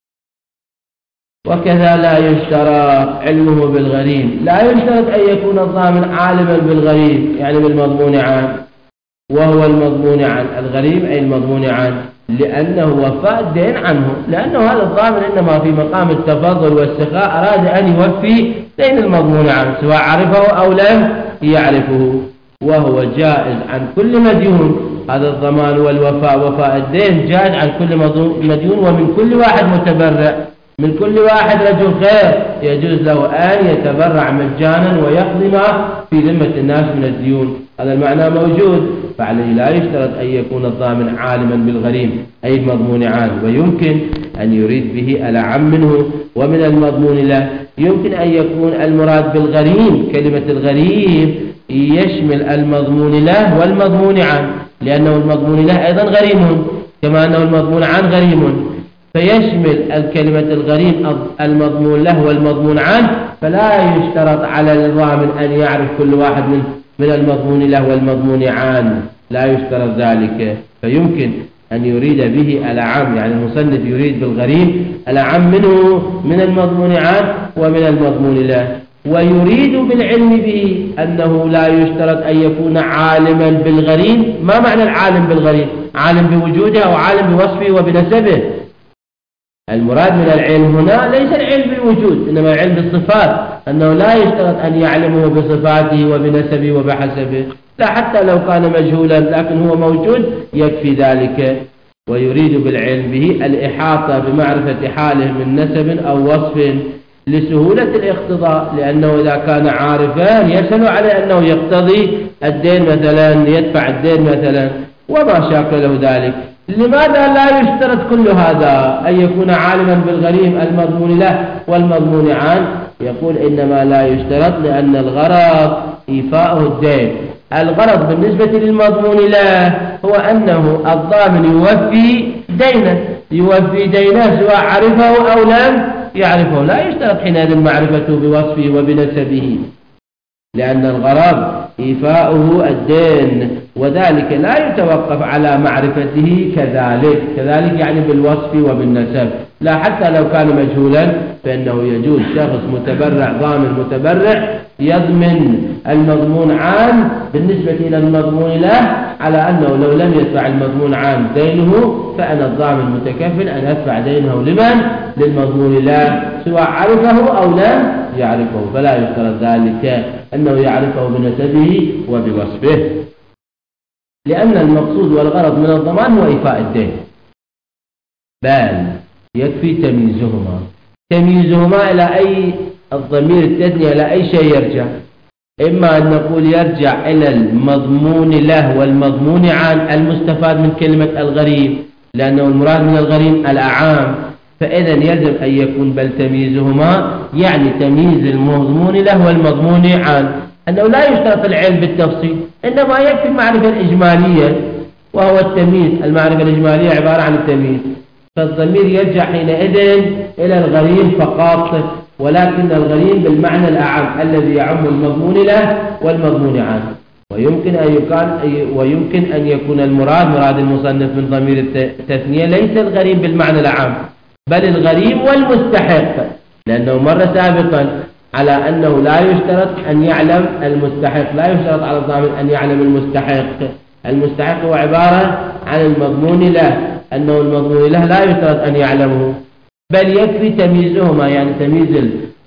وكذا لا يشترط علمه بالغريم، لا يشترط أن يكون الضامن عالما بالغريم يعني بالمضمون عنه، وهو المضمون عن الغريم أي المضمون عن، لأنه وفاء الدين عنه، لأنه هذا الضامن إنما في مقام التفضل والسخاء أراد أن يوفي دين المضمون عنه سواء عرفه أو لم يعرفه، وهو جائز عن كل مديون. هذا الضمان والوفاء وفاء الدين جائز عن كل مديون ومن كل واحد متبرع، من كل واحد رجل خير يجوز له أن يتبرع مجانا ويقضي ما في ذمة الناس من الديون. هذا المعنى موجود، فعليه لا يشترط أن يكون الضامن عالما بالغريم أي المضمون عنه، ويمكن أن يريد به الأعم منه ومن المضمون له. يمكن أن يكون المراد بالغريم كلمة الغريم يشمل المضمون له والمضمون عنه، لأنه المضمون له أيضا غريم كما أنه المضمون عنه غريم، فيشمل الكلمة الغريم المضمون له والمضمون عنه، فلا يشترط على الضامن أن يعرف كل واحد من من المضمون له والمضمون عنه، لا يشترط ذلك. فيمكن أن يريد به الأعم، يعني المصنف يريد بالغريم الأعم منه من المضمون عنه ومن المضمون له، ويريد بالعلم به أنه لا يشترط أن يكون عالما بالغريم. ما معنى العالم بالغريم؟ عالم بوجوده أو عالم بوصفه وبنسبه. المراد من العلم هنا ليس العلم بالوجود إنما العلم بالصفات، أنه لا يشترط أن يعلمه بصفاته وبنسبه وبحسبه، لا حتى لو كان مجهولا لكن هو موجود يكفي ذلك. ويريد بالعلم به الإحاطة بمعرفة حاله من نسب أو وصف لسهولة الاقتضاء، لأنه إذا كان عارفا يسهل عليه أنه يقتضي الدين مثلا، يدفع الدين مثلا وما شاكل له ذلك. لماذا لا يشترط كل هذا أن يكون عالما بالغريم المضمون له والمضمون عنه؟ يقول إنما لا يشترط لأن الغرض إيفاءه الدين. الغرض بالنسبة للمضمون له هو أنه الضامن يوفي دينه، يوفي دينه سواء عرفه أو لم يعرفه، لا يشترط حينئذ معرفته بوصفه وبنسبه، لأن الغرض إيفاؤه الدين، وذلك لا يتوقف على معرفته كذلك كذلك يعني بالوصف وبالنسب، لا حتى لو كان مجهولا فإنه يجوز شخص متبرع ضامن متبرع يضمن المضمون عنه بالنسبة إلى المضمون له، على أنه لو لم يدفع المضمون عنه دينه فأنا الضامن متكفل أن أدفع دينه لمن؟ للمضمون له سواء عرفه أو لم يعرفه، فلا يفترض ذلك أنه يعرفه بنسبه وبوصفه، لأن المقصود والغرض من الضمان هو إيفاء الدين، بل يكفي تمييزهما. تمييزهما إلى أي الضمير التثنية إلى أي شيء يرجع؟ إما أن نقول يرجع إلى المضمون له والمضمون عن المستفاد من كلمة الغريم، لأنه المراد من الغريم الأعام، فإذا يجب أن يكون بل تمييزهما يعني تمييز المضمون له والمضمون عن، أنه لا يشترط العلم بالتفصيل إنما يكفي المعرفة الإجمالية، وهو التمييز. المعرفة الإجمالية عبارة عن التمييز، فالضمير يرجع حينئذ إلى الغريم فقط، ولكن الغريم بالمعنى الأعم الذي يعم المضمون له والمضمون عنه. ويمكن أن يكون ويمكن أن يكون المراد مراد المصنف من ضمير التثنية ليس الغريم بالمعنى العام بل الغريم والمستحق، لأنه مر سابقا على أنه لا يشترط أن يعلم المستحق، لا يشترط على الضامن أن يعلم المستحق. المستحق هو عبارة عن المضمون له، أنه المضمون له لا يشترط أن يعلمه بل يكفي تمييزهما، يعني تمييز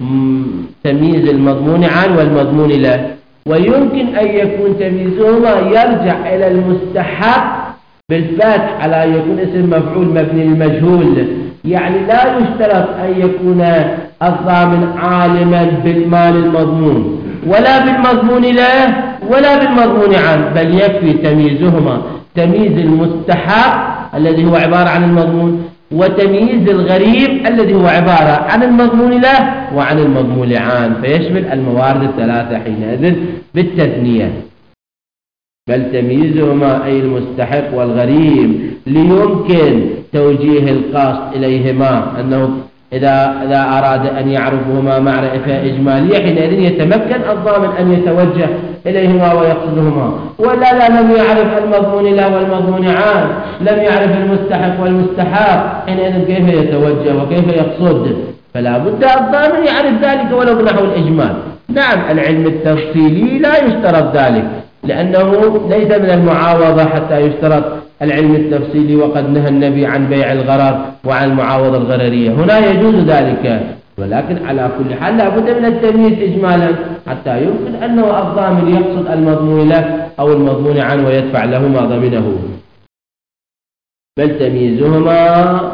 تمييز المضمون عنه والمضمون له. ويمكن أن يكون تمييزهما يرجع إلى المستحق بالفتح على أن يكون اسم مفعول مبني للمجهول، يعني لا يشترط أن يكون الضامن عالما بالمال المضمون ولا بالمضمون له ولا بالمضمون عنه، بل يكفي تمييزهما تمييز المستحق الذي هو عبارة عن المضمون وتمييز الغريب الذي هو عبارة عن المضمون له وعن المضمون عنه، فيشمل الموارد الثلاثة حينئذ بالتثنية. بل تمييزهما أي المستحق والغريب ليمكن توجيه القصد إليهما، أنه إذا إذا أراد أن يعرفهما معرفة إجمالية حينئذ يتمكن الضامن أن يتوجه إليهما ويقصدهما، ولا لا لم يعرف المضمون له والمضمون عنه، لم يعرف المستحق والمستحق، حينئذ كيف يتوجه وكيف يقصد؟ فلا بد الضامن يعرف ذلك ولو بنحو الإجمال. نعم العلم التفصيلي لا يشترط ذلك، لأنه ليس من المعاوضة حتى يشترط العلم التفصيلي، وقد نهى النبي عن بيع الغرر وعن المعاوضة الغررية. هنا يجوز ذلك، ولكن على كل حال لا بد من التمييز إجمالا حتى يمكن أنه الضامن يقصد المضمون له أو المضمون عنه ويدفع له ما ضمنه، بل تمييزهما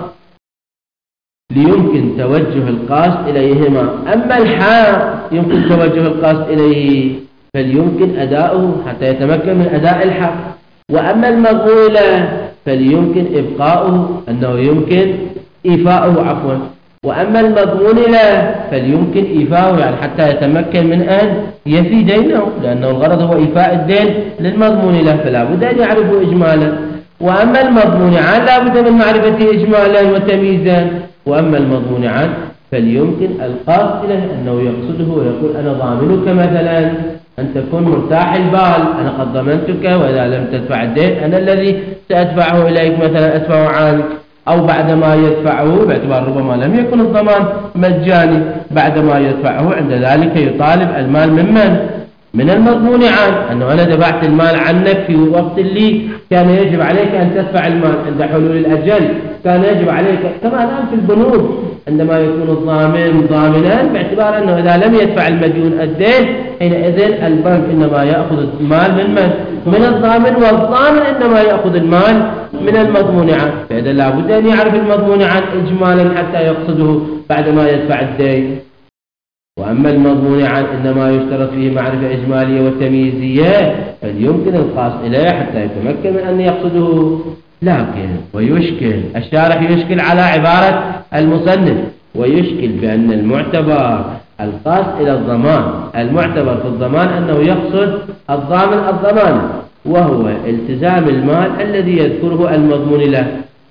ليمكن توجه القاصد إليهما. أما الحال يمكن توجه القاصد إليه فليمكن أداؤه حتى يتمكن من أداء الحق، وأما المضمون له فليمكن إبقاؤه أنه يمكن إيفاؤه عفوا، وأما المضمون له فليمكن إيفاؤه يعني حتى يتمكن من أن يفي دينه، لأنه الغرض هو إيفاء الدين للمضمون له، فلا بد أن يعرفه إجمالا. وأما المضمون عنه لا بد من معرفته إجمالا وتمييزا، وأما المضمون عنه فليمكن القاصد إليه أنه يقصده ويقول أنا ضامنك مثلا أن تكون مرتاح البال، أنا قد ضمنتك وإذا لم تدفع الدين أنا الذي سأدفعه إليك مثلا أدفع عنك، أو بعدما يدفعه باعتبار ربما لم يكن الضمان مجاني، بعدما يدفعه عند ذلك يطالب المال ممن؟ من المضمون عنه، أنه أنا دفعت المال عنك في وقت اللي كان يجب عليك أن تدفع المال عند حلول الأجل، كان يجب عليك كما الآن في البنوك عندما يكون الضامن ضامنا باعتبار أنه إذا لم يدفع المديون الدين حينئذ البنك إنما يأخذ المال من من؟ من الضامن، والضامن إنما يأخذ المال من المضمون عنه، فإذا لا بد أن يعرف المضمون عنه إجمالا حتى يقصده بعدما يدفع الدين. وأما المضمون عنه إنما يشترط فيه معرفة إجمالية وتمييزية، فليمكن القاصد إليه حتى يتمكن من أن يقصده. لكن ويشكل الشارح يشكل على عبارة المصنف، ويشكل بأن المعتبر القاصد إلى الضمان، المعتبر في الضمان أنه يقصد الضامن الضمان، وهو التزام المال الذي يذكره المضمون له.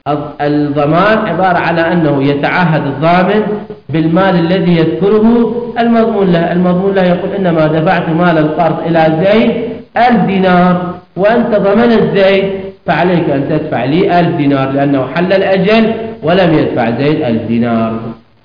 الضمان عبارة على أنه يتعهد الضامن بالمال الذي يذكره المضمون له، المضمون له يقول إنما دفعت مال القرض إلى زيد ألف دينار وأنت ضمن زيد فعليك أن تدفع لي ألف دينار، لأنه حل الأجل ولم يدفع زيد ألف دينار،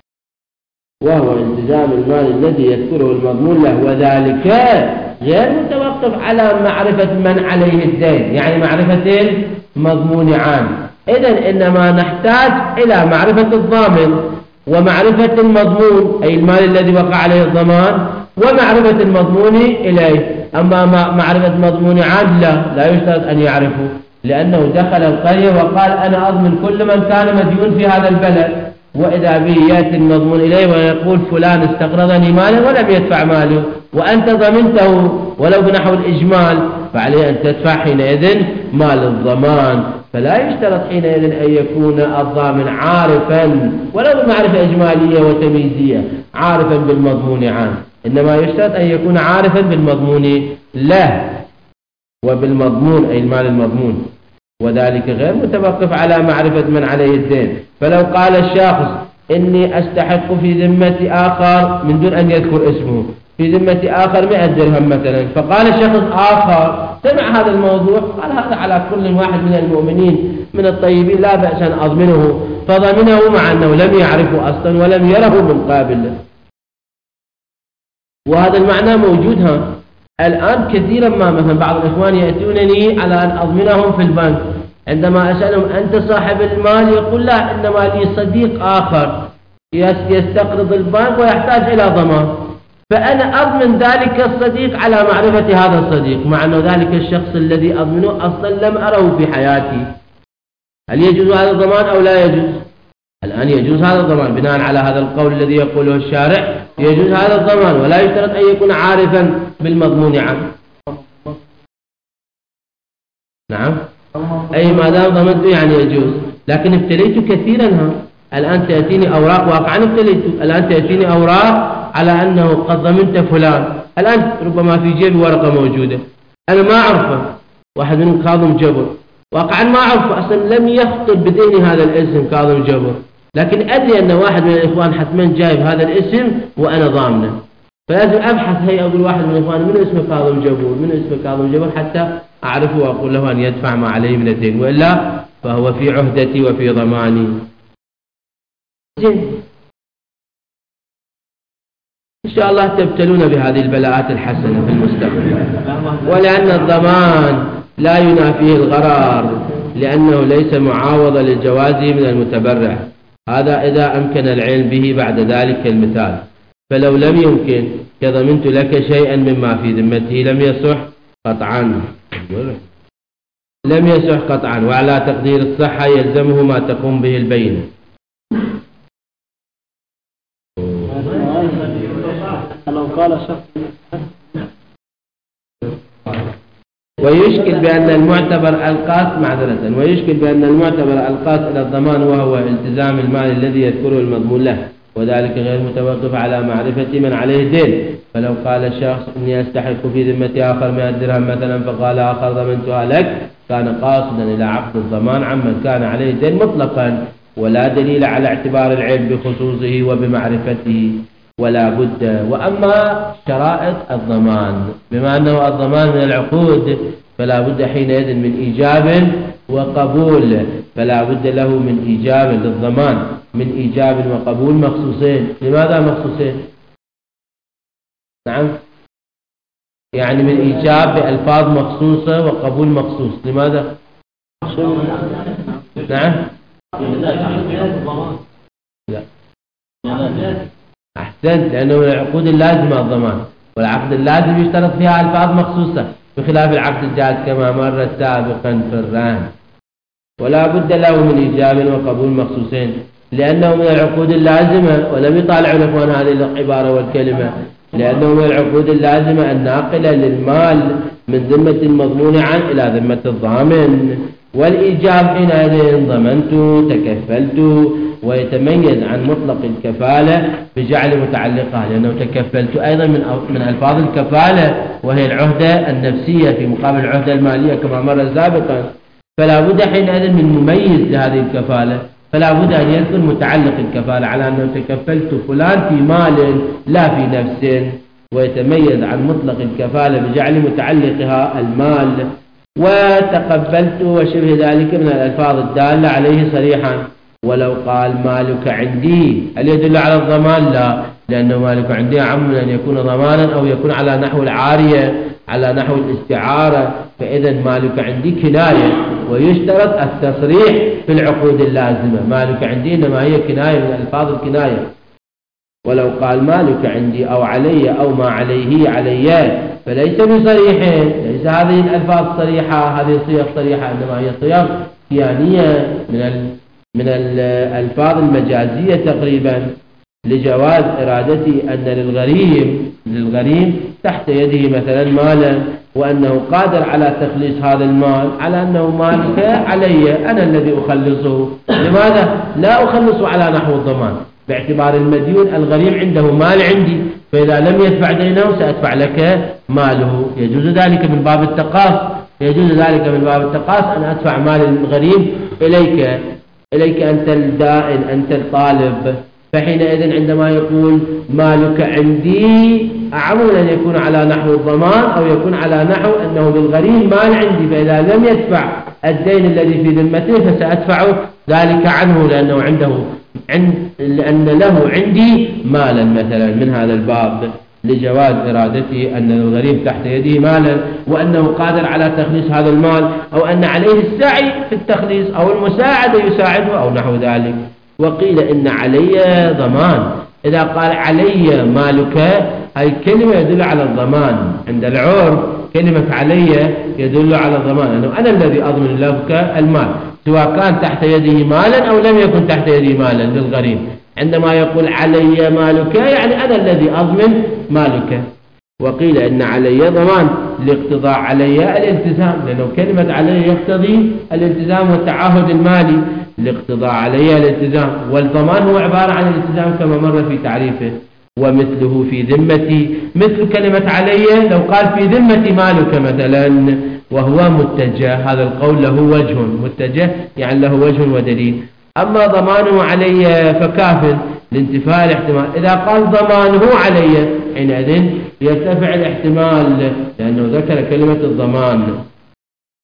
وهو التزام المال الذي يذكره المضمون له، وذلك غير متوقف على معرفة من عليه الدين، يعني معرفة المضمون عنه. إذن إنما نحتاج إلى معرفة الضامن ومعرفة المضمون أي المال الذي وقع عليه الضمان، ومعرفة المضمون إليه. أما معرفة مضمون عنه لا لا يشترط أن يعرفه، لأنه دخل القرية وقال أنا أضمن كل من كان مديون في هذا البلد، وإذا به يأتي المضمون إليه ويقول فلان استقرضني مالا ولم يدفع ماله وأنت ضمنته ولو بنحو الإجمال، فعليه أن تدفع حينئذ مال الضمان. فلا يشترط حينئذ أن يكون الضامن عارفا ولو بمعرفة إجمالية وتمييزية عارفا بالمضمون عنه، إنما يشترط أن يكون عارفا بالمضمون له وبالمضمون أي المال المضمون، وذلك غير متوقف على معرفة من عليه الدين. فلو قال الشخص إني أستحق في ذمة آخر من دون أن يذكر اسمه في ذمة آخر مئة درهم مثلا، فقال الشخص آخر سمع هذا الموضوع قال هذا على كل واحد من المؤمنين من الطيبين لا بأس أن أضمنه، فضمنه مع أنه لم يعرفه أصلا ولم يره من قابل. وهذا المعنى موجود ها الآن كثيرا ما مثلا بعض الإخوان يأتونني على أن أضمنهم في البنك، عندما أسألهم أنت صاحب المال يقول لا إنما لي صديق آخر يستقرض البنك ويحتاج إلى ضمان، فأنا أضمن ذلك الصديق على معرفة هذا الصديق، مع أن ذلك الشخص الذي أضمنه أصلا لم أره في حياتي. هل يجوز هذا الضمان أو لا يجوز؟ الآن يجوز هذا الضمان بناء على هذا القول الذي يقوله الشارع، يجوز هذا الضمان ولا يشترط أن يكون عارفا بالمضمون عنه. نعم أي ما دام ضمنته يعني يجوز، لكن ابتليت كثيرا ها الآن تأتيني أوراق واقعا ابتليت الآن تأتيني أوراق على أنه قد ضمنت فلان، الآن ربما في جيبي ورقة موجودة أنا ما أعرفه، واحد منهم كاظم جبر واقعا ما أعرفه أصلا لم يخطر بذهني هذا الاسم كاظم جبر، لكن أدري أن واحد من الإخوان حتما جايب هذا الاسم وأنا ضامنه، فلازم أبحث هي أقول واحد من الإخوان من اسمه كاظم جبر من اسمه كاظم جبر حتى أعرفه وأقول له أن يدفع ما عليه من الدين، وإلا فهو في عهدتي وفي ضماني. شاء الله تبتلون بهذه البلاءات الحسنة في المستقبل. ولأن الضمان لا ينافيه الغرار لأنه ليس معاوضة للجواز من المتبرع، هذا إذا أمكن العلم به بعد ذلك المثال. فلو لم يمكن كضمنت لك شيئا مما في ذمته لم يصح قطعا، لم يصح قطعا، وعلى تقدير الصحة يلزمه ما تقوم به البينة. لو قال شخص ويشكل بأن المعتبر القاس معذرة ويشكل بأن المعتبر القاس إلى الضمان وهو التزام المال الذي يذكره المضمون له، وذلك غير متوقف على معرفة من عليه الدين. فلو قال الشخص إني أستحق في ذمتي آخر مئة درهم مثلا، فقال آخر ضمنتها لك، كان قاصدا إلى عقد الضمان عمن كان عليه الدين مطلقا، ولا دليل على اعتبار العلم بخصوصه وبمعرفته ولا بد. وأما شرائط الضمان بما أنه الضمان من العقود فلا بد حينئذ من إيجاب وقبول، فلا بد له من إيجاب للضمان من إيجاب وقبول مخصوصين. لماذا مخصوصين؟ نعم، يعني من إيجاب بألفاظ مخصوصة وقبول مخصوص. لماذا؟ نعم، لا أحسنت، لأنه من العقود اللازمة الضمان، والعقد اللازم يشترط فيها ألفاظ مخصوصة بخلاف العقد الجائز كما مر سابقا في الرهن. ولا بد له من إيجاب وقبول مخصوصين لأنه من العقود اللازمة. ولم يطالع الإخوان هذه العبارة والكلمة، لأنه من العقود اللازمة الناقلة للمال من ذمة المضمون عنه إلى ذمة الضامن. والإيجاب حينئذ ضمنت تكفلت، ويتميز عن مطلق الكفالة بجعل متعلقها، لأنه تكفلت أيضا من من ألفاظ الكفالة وهي العهدة النفسية في مقابل العهدة المالية كما مر سابقا. فلا بد حينئذ من مميز لهذه الكفالة، فلا بد أن يذكر متعلق الكفالة على أنه تكفلت فلان في مال لا في نفس، ويتميز عن مطلق الكفالة بجعل متعلقها المال. وتقبلت وشبه ذلك من الألفاظ الدالة عليه صريحا. ولو قال مالك عندي هل يدل على الضمان؟ لا، لأنه مالك عندي عم من أن يكون ضمانا أو يكون على نحو العارية على نحو الاستعارة، فإذا مالك عندي كناية، ويشترط التصريح في العقود اللازمة. مالك عندي إنما هي كناية من ألفاظ الكناية. ولو قال مالك عندي أو علي أو ما عليه علي فليس بصريح، ليس هذه الألفاظ صريحة، هذه الصيغ صريحة، إنما هي صيغ كيانية من ال من الألفاظ المجازية تقريبا، لجواز إرادتي أن للغريم للغريم تحت يده مثلا مالا، وأنه قادر على تخليص هذا المال، على أنه مالك علي أنا الذي أخلصه. لماذا؟ لا أخلصه على نحو الضمان باعتبار المديون الغريم عنده مال عندي، فإذا لم يدفع دينه سأدفع لك ماله. يجوز ذلك من باب التقاص، يجوز ذلك من باب التقاص أن أدفع مال الغريم إليك إليك أنت الدائن أنت الطالب. فحينئذ عندما يقول مالك عندي أعم أن يكون على نحو الضمان أو يكون على نحو أنه بالغريم مال عندي، فإذا لم يدفع الدين الذي في ذمته فسأدفع ذلك عنه لأنه عنده عند لأن له عندي مالا مثلا. من هذا الباب لجواز إرادته أن الغريم تحت يده مالا وأنه قادر على تخليص هذا المال، أو أن عليه السعي في التخليص أو المساعدة يساعده أو نحو ذلك. وقيل إن علي ضمان، إذا قال علي مالك هذه كلمة يدل على الضمان. عند العرف كلمة علي يدل على الضمان، أنه أنا الذي أضمن لك المال سواء كان تحت يده مالا أو لم يكن تحت يده مالا للغريم. عندما يقول علي مالك يعني أنا الذي أضمن مالك. وقيل إن علي ضمان لاقتضاء علي الالتزام، لأنه كلمة علي يقتضي الالتزام والتعهد المالي، لاقتضاء علي الالتزام. والضمان هو عبارة عن الالتزام كما مر في تعريفه. ومثله في ذمتي، مثل كلمة علي لو قال في ذمتي مالك مثلا وهو متجه، هذا القول له وجه، متجه يعني له وجه ودليل. أما ضمانه علي فكافل لانتفاء الاحتمال. إذا قال ضمانه علي حينئذ يرتفع الاحتمال لأنه ذكر كلمة الضمان.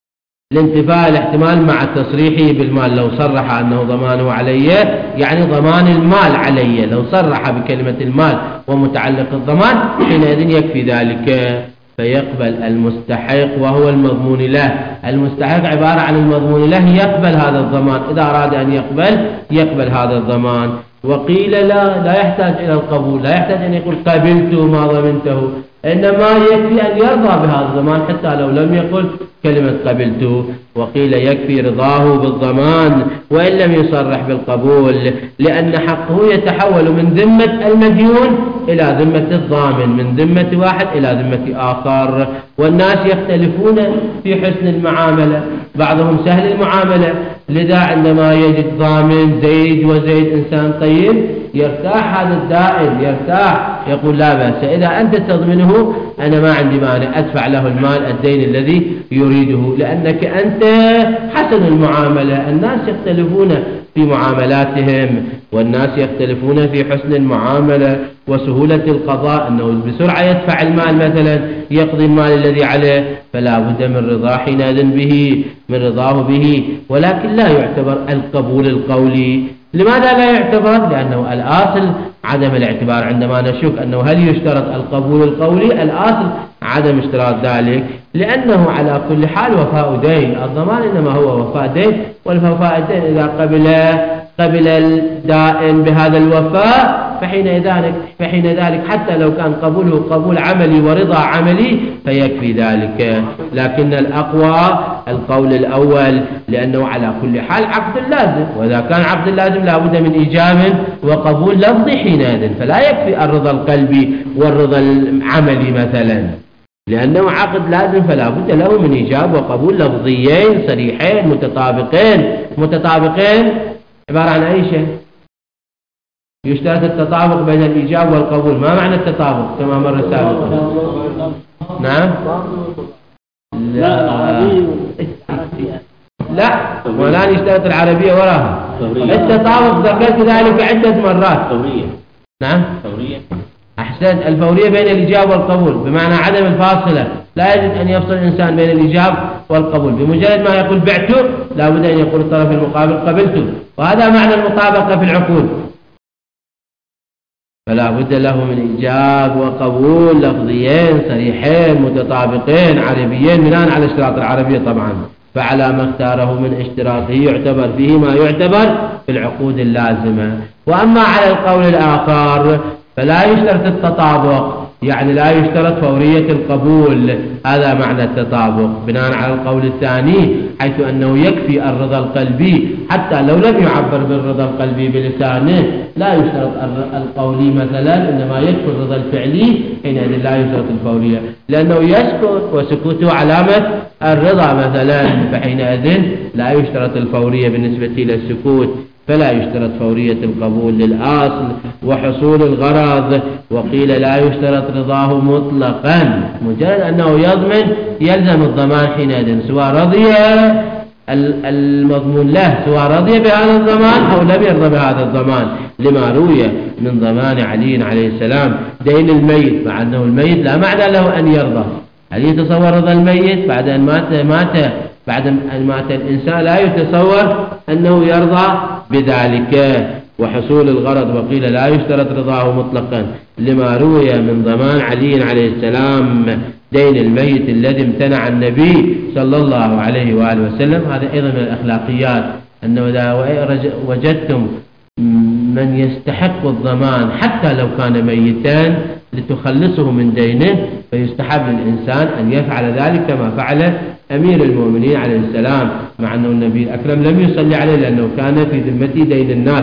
لانتفاء الاحتمال مع تصريحه بالمال. لو صرح أنه ضمانه علي يعني ضمان المال علي، لو صرح بكلمة المال ومتعلق الضمان حينئذ يكفي ذلك، فيقبل المستحق وهو المضمون له. المستحق عبارة عن المضمون له يقبل هذا الضمان، إذا أراد أن يقبل يقبل هذا الضمان. وقيل لا لا يحتاج إلى القبول، لا يحتاج أن يقول قبلت ما ضمنته، إنما يكفي أن يرضى بهذا الضمان حتى لو لم يقل كلمة قبلته. وقيل يكفي رضاه بالضمان وإن لم يصرح بالقبول، لأن حقه يتحول من ذمة المديون إلى ذمة الضامن، من ذمة واحد إلى ذمة آخر. والناس يختلفون في حسن المعاملة، بعضهم سهل المعاملة، لذا عندما يجد ضامن زيد وزيد إنسان طيب يرتاح هذا الدائن، يرتاح يقول لا بأس، إذا أنت تضمنه أنا ما عندي مانع أدفع له المال الدين الذي يريده، لأنك أنت حسن المعاملة. الناس يختلفون في معاملاتهم، والناس يختلفون في حسن المعاملة وسهولة القضاء، أنه بسرعة يدفع المال مثلا يقضي المال الذي عليه، فلا بد من رضاه حينئذ به، من رضاه به. ولكن لا يعتبر القبول القولي. لماذا لا يعتبر؟ لأنه الأصل عدم الاعتبار. عندما نشك أنه هل يشترط القبول القولي، الأصل عدم اشتراط ذلك، لأنه على كل حال وفاء دين. الضمان إنما هو وفاء دين، والوفاء الدين إذا قبل قبل الدائن بهذا الوفاء فحين ذلك فحين ذلك حتى لو كان قبوله قبول عملي ورضا عملي فيكفي ذلك. لكن الأقوى القول الأول، لأنه على كل حال عقد لازم، وإذا كان عقد لازم لا بد من إيجاب وقبول لفظي حينئذ، فلا يكفي الرضا القلبي والرضا العملي مثلا، لأنه عقد لازم فلا بد له من إيجاب وقبول لفظيين صريحين متطابقين. متطابقين عبارة عن أي شيء؟ يشترط التطابق بين الإيجاب والقبول. ما معنى التطابق كما مر سابقا؟ نعم لا لا ولا يشترط العربية وراها. التطابق ذكرت ذلك عدة مرات. فورية. نعم فورية. أحسنت. الفورية بين الإيجاب والقبول بمعنى عدم الفاصلة، لا يجب أن يفصل الإنسان بين الإيجاب والقبول. بمجرد ما يقول بعته لا بد أن يقول الطرف المقابل قبلته، وهذا معنى المطابقة في العقود. فلا بد له من إيجاب وقبول لفظيين صريحين متطابقين عربيين بناء على اشتراط العربية طبعا. فعلى ما اختاره من اشتراطه يعتبر فيه ما يعتبر في العقود اللازمة. وأما على القول الآخر فلا يشترط التطابق، يعني لا يشترط فورية القبول، هذا معنى التطابق بناء على القول الثاني، حيث أنه يكفي الرضا القلبي حتى لو لم يعبر بالرضا القلبي بلسانه، لا يشترط القولي مثلا، إنما يكفي الرضا الفعلي، حينئذ لا يشترط الفورية، لأنه يسكت وسكوته علامة الرضا مثلا، فحينئذ لا يشترط الفورية بالنسبة إلى السكوت، فلا يشترط فورية القبول للأصل وحصول الغرض. وقيل لا يشترط رضاه مطلقا، مجرد أنه يضمن يلزم الضمان حينئذ، سواء رضي المضمون له، سواء رضي بهذا الضمان أو لم يرضى بهذا الضمان، لما روي من ضمان علي عليه السلام دين الميت، مع أنه الميت لا معنى له أن يرضى. هل يتصور رضا الميت بعد أن مات مات بعد أن مات الإنسان؟ لا يتصور أنه يرضى بذلك. وحصول الغرض. وقيل لا يشترط رضاه مطلقا، لما روي من ضمان علي عليه السلام دين الميت الذي امتنع النبي صلى الله عليه وآله وسلم. هذا أيضا من الأخلاقيات، أنه إذا وجدتم من يستحق الضمان حتى لو كان ميتا لتخلصه من دينه، فيستحب للإنسان أن يفعل ذلك كما فعل أمير المؤمنين عليه السلام، مع أنه النبي الأكرم لم يصلي عليه لأنه كان في ذمته دين الناس،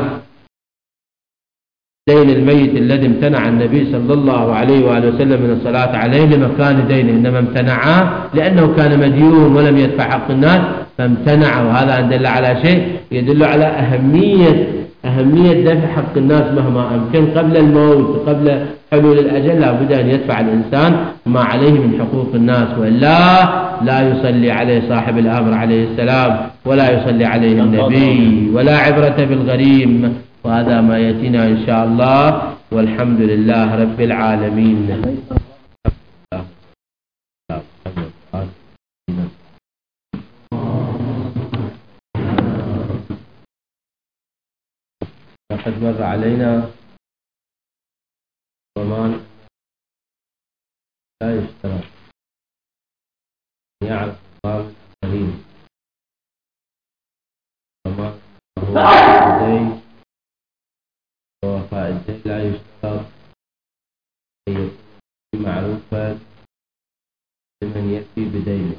دين الميت الذي امتنع النبي صلى الله عليه وآله وسلم من الصلاة عليه لمكان دينه، إنما امتنعه لأنه كان مديون ولم يدفع حق الناس فامتنع. وهذا دل على شيء يدل على أهمية أهمية دفع حق الناس مهما أمكن قبل الموت، قبل حلول الأجل لا بد أن يدفع الإنسان ما عليه من حقوق الناس، وإلا لا يصلي عليه صاحب الأمر عليه السلام، ولا يصلي عليه النبي، ولا عبرة بالغريم. وهذا ما يأتينا إن شاء الله، والحمد لله رب العالمين. لقد مر علينا ضمان لا يشترط يعرف الضامن الغريم ضمان هو الدين ووفاء الدين لا يشترط أن يكون معروفا لمن يأتي بدينه،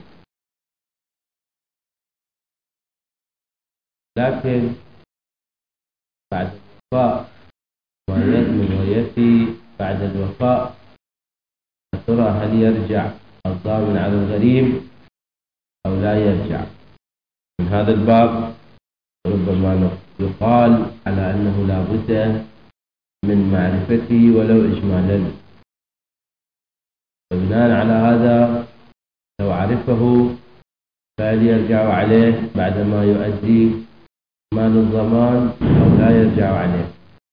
لكن بعد الوفاء ما يضمن ويأتي بعد الوفاء ترى هل يرجع الضامن على الغريم أو لا يرجع. من هذا الباب ربما يقال على أنه لا بد من معرفته ولو إجمالا، وبناء على هذا لو عرفه فهل يرجع عليه بعدما يؤدي مال الضمان أو لا يرجع عليه.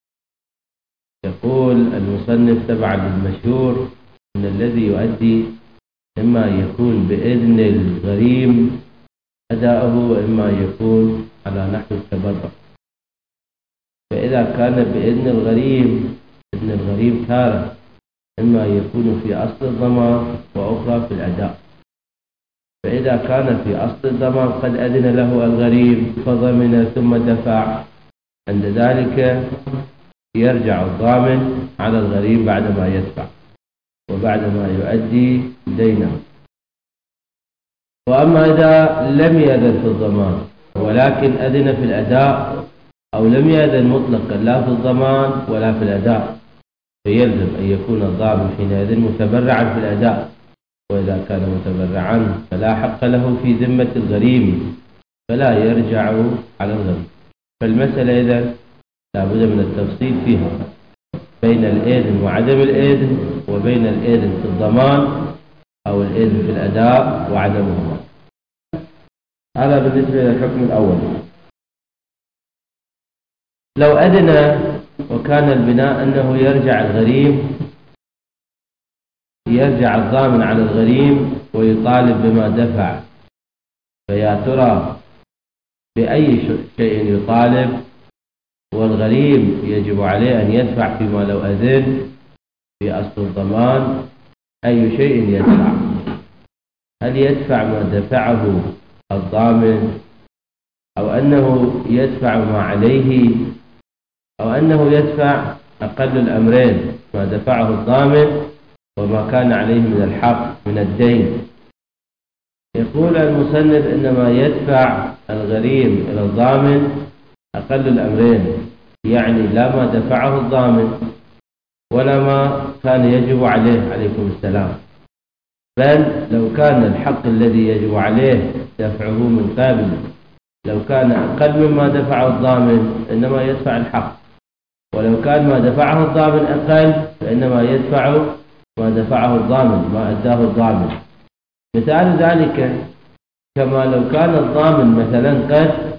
يقول المصنف تبعا للمشهور أن الذي يؤدي إما يكون بإذن الغريم أداؤه وإما يكون على نحو التبرع. فإذا كان بإذن الغريم إذن الغريم تارة إما يكون في أصل الضمان وأخرى في الأداء. فإذا كان في أصل الضمان قد أذن له الغريم فضمن ثم دفع، عند ذلك يرجع الضامن على الغريم بعدما يدفع وبعدما يؤدي دينه. وأما إذا لم يأذن في الضمان ولكن أذن في الأداء أو لم يأذن مطلقا لا في الضمان ولا في الأداء فيلزم أن يكون الضامن حينئذ متبرعا في الأداء، وإذا كان متبرعا فلا حق له في ذمة الغريم فلا يرجع على الغريم. فالمسألة إذن لا بد من التفصيل فيها بين الإذن وعدم الإذن وبين الإذن في الضمان أو الإذن في الأداء وعدمهما. هذا بالنسبة للحكم الأول. لو أذن وكان البناء أنه يرجع الغريم يرجع الضامن على الغريم ويطالب بما دفع، فيا ترى بأي شيء يطالب؟ والغريم يجب عليه أن يدفع فيما لو أذن في أصل الضمان. أي شيء يدفع؟ هل يدفع ما دفعه الضامن أو أنه يدفع ما عليه أو أنه يدفع أقل الأمرين ما دفعه الضامن وما كان عليه من الحق من الدين؟ يقول المصنف إنما يدفع الغريم إلى الضامن أقل الأمرين، يعني لا ما دفعه الضامن ولا ما كان يجب عليه عليكم السلام، بل لو كان الحق الذي يجب عليه دفعه من قبل لو كان أقل مما دفعه الضامن إنما يدفع الحق، ولو كان ما دفعه الضامن أقل فإنما يدفع ما دفعه الضامن ما أداه الضامن. مثال ذلك كما لو كان الضامن مثلا قد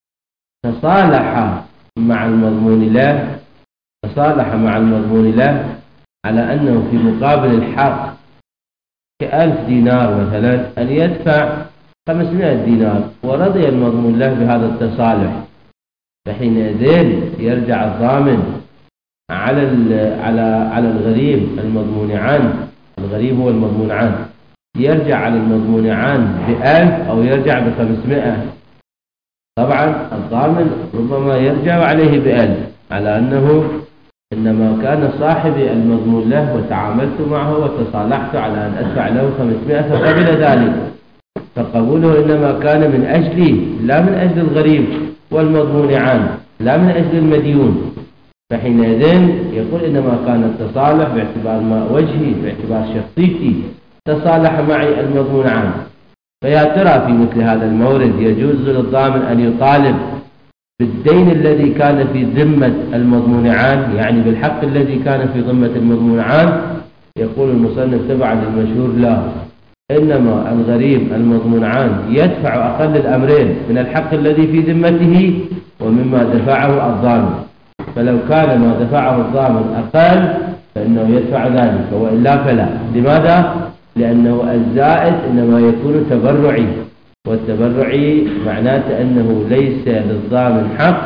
تصالح مع المضمون له تصالح مع المضمون له على أنه في مقابل الحق كألف دينار مثلا أن يدفع خمسمائة دينار ورضي المضمون له بهذا التصالح، فحينئذ يرجع الضامن على على على الغريم المضمون عنه. الغريم هو المضمون عنه، يرجع على المضمون عنه بألف أو يرجع بخمسمائة. طبعا الضامن ربما يرجع عليه بألف على أنه إنما كان صاحبي المضمون له وتعاملت معه وتصالحت على أن أدفع له خمسمائة فقبل ذلك، فقبوله إنما كان من أجلي لا من أجل الغريم والمضمون عنه لا من أجل المديون. فحينئذ يقول إنما كان التصالح باعتبار ما وجهي باعتبار شخصيتي تصالح معي المضمون عنه. فيا ترى في مثل هذا المورد يجوز للضامن أن يطالب بالدين الذي كان في ذمة المضمون عنه، يعني بالحق الذي كان في ذمة المضمون عنه؟ يقول المصنف تبعا للمشهور لا، إنما الغريم المضمون عنه يدفع أقل الأمرين من الحق الذي في ذمته ومما دفعه الضامن، فلو كان ما دفعه الضامن أقل فإنه يدفع ذلك وإلا فلا. لماذا؟ لأنه الزائد إنما يكون تبرعي، والتبرعي معناته أنه ليس للضامن حق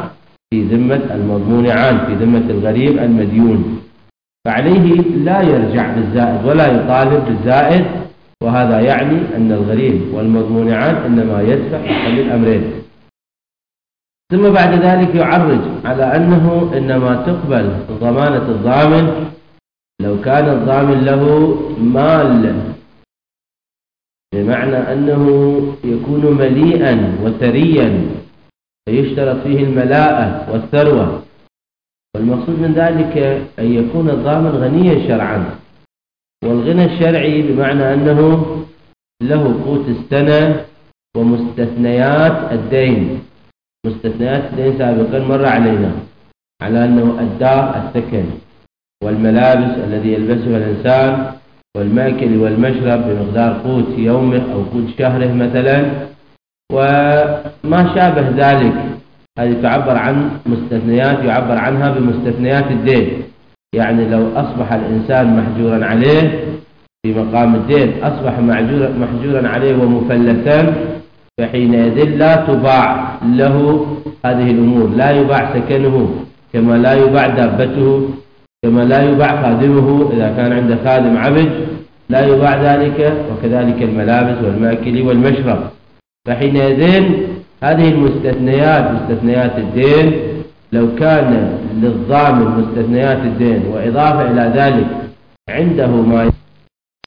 في ذمة المضمون عنه، في ذمة الغريم المديون، فعليه لا يرجع بالزائد ولا يطالب بالزائد، وهذا يعني أن الغريم والمضمون عنه إنما يدفع أقل الأمرين. ثم بعد ذلك يعرج على أنه إنما تقبل ضمانة الضامن لو كان الضامن له مال، بمعنى أنه يكون مليئا وثريا فيشترط فيه الملاءة والثروة، والمقصود من ذلك أن يكون الضامن غنيا شرعا، والغنى الشرعي بمعنى أنه له قوت السنة ومستثنيات الدين. مستثنيات الدين سابقا مر علينا على أنه الدار السكن والملابس الذي يلبسها الإنسان والمأكل والمشرب بمقدار قوت يومه أو قوت شهره مثلا، وما شابه ذلك. هذه تعبر عن مستثنيات يعبر عنها بمستثنيات الدين، يعني لو أصبح الإنسان محجورا عليه في مقام الدين، أصبح محجورا عليه ومفلسا، فحينئذ لا تباع له هذه الأمور، لا يباع سكنه كما لا يباع دابته، كما لا يباع خادمه إذا كان عنده خادم عبد لا يباع ذلك، وكذلك الملابس والمأكل والمشرب. فحينئذ هذه المستثنيات مستثنيات الدين لو كان للضامن مستثنيات الدين وإضافة إلى ذلك عنده ما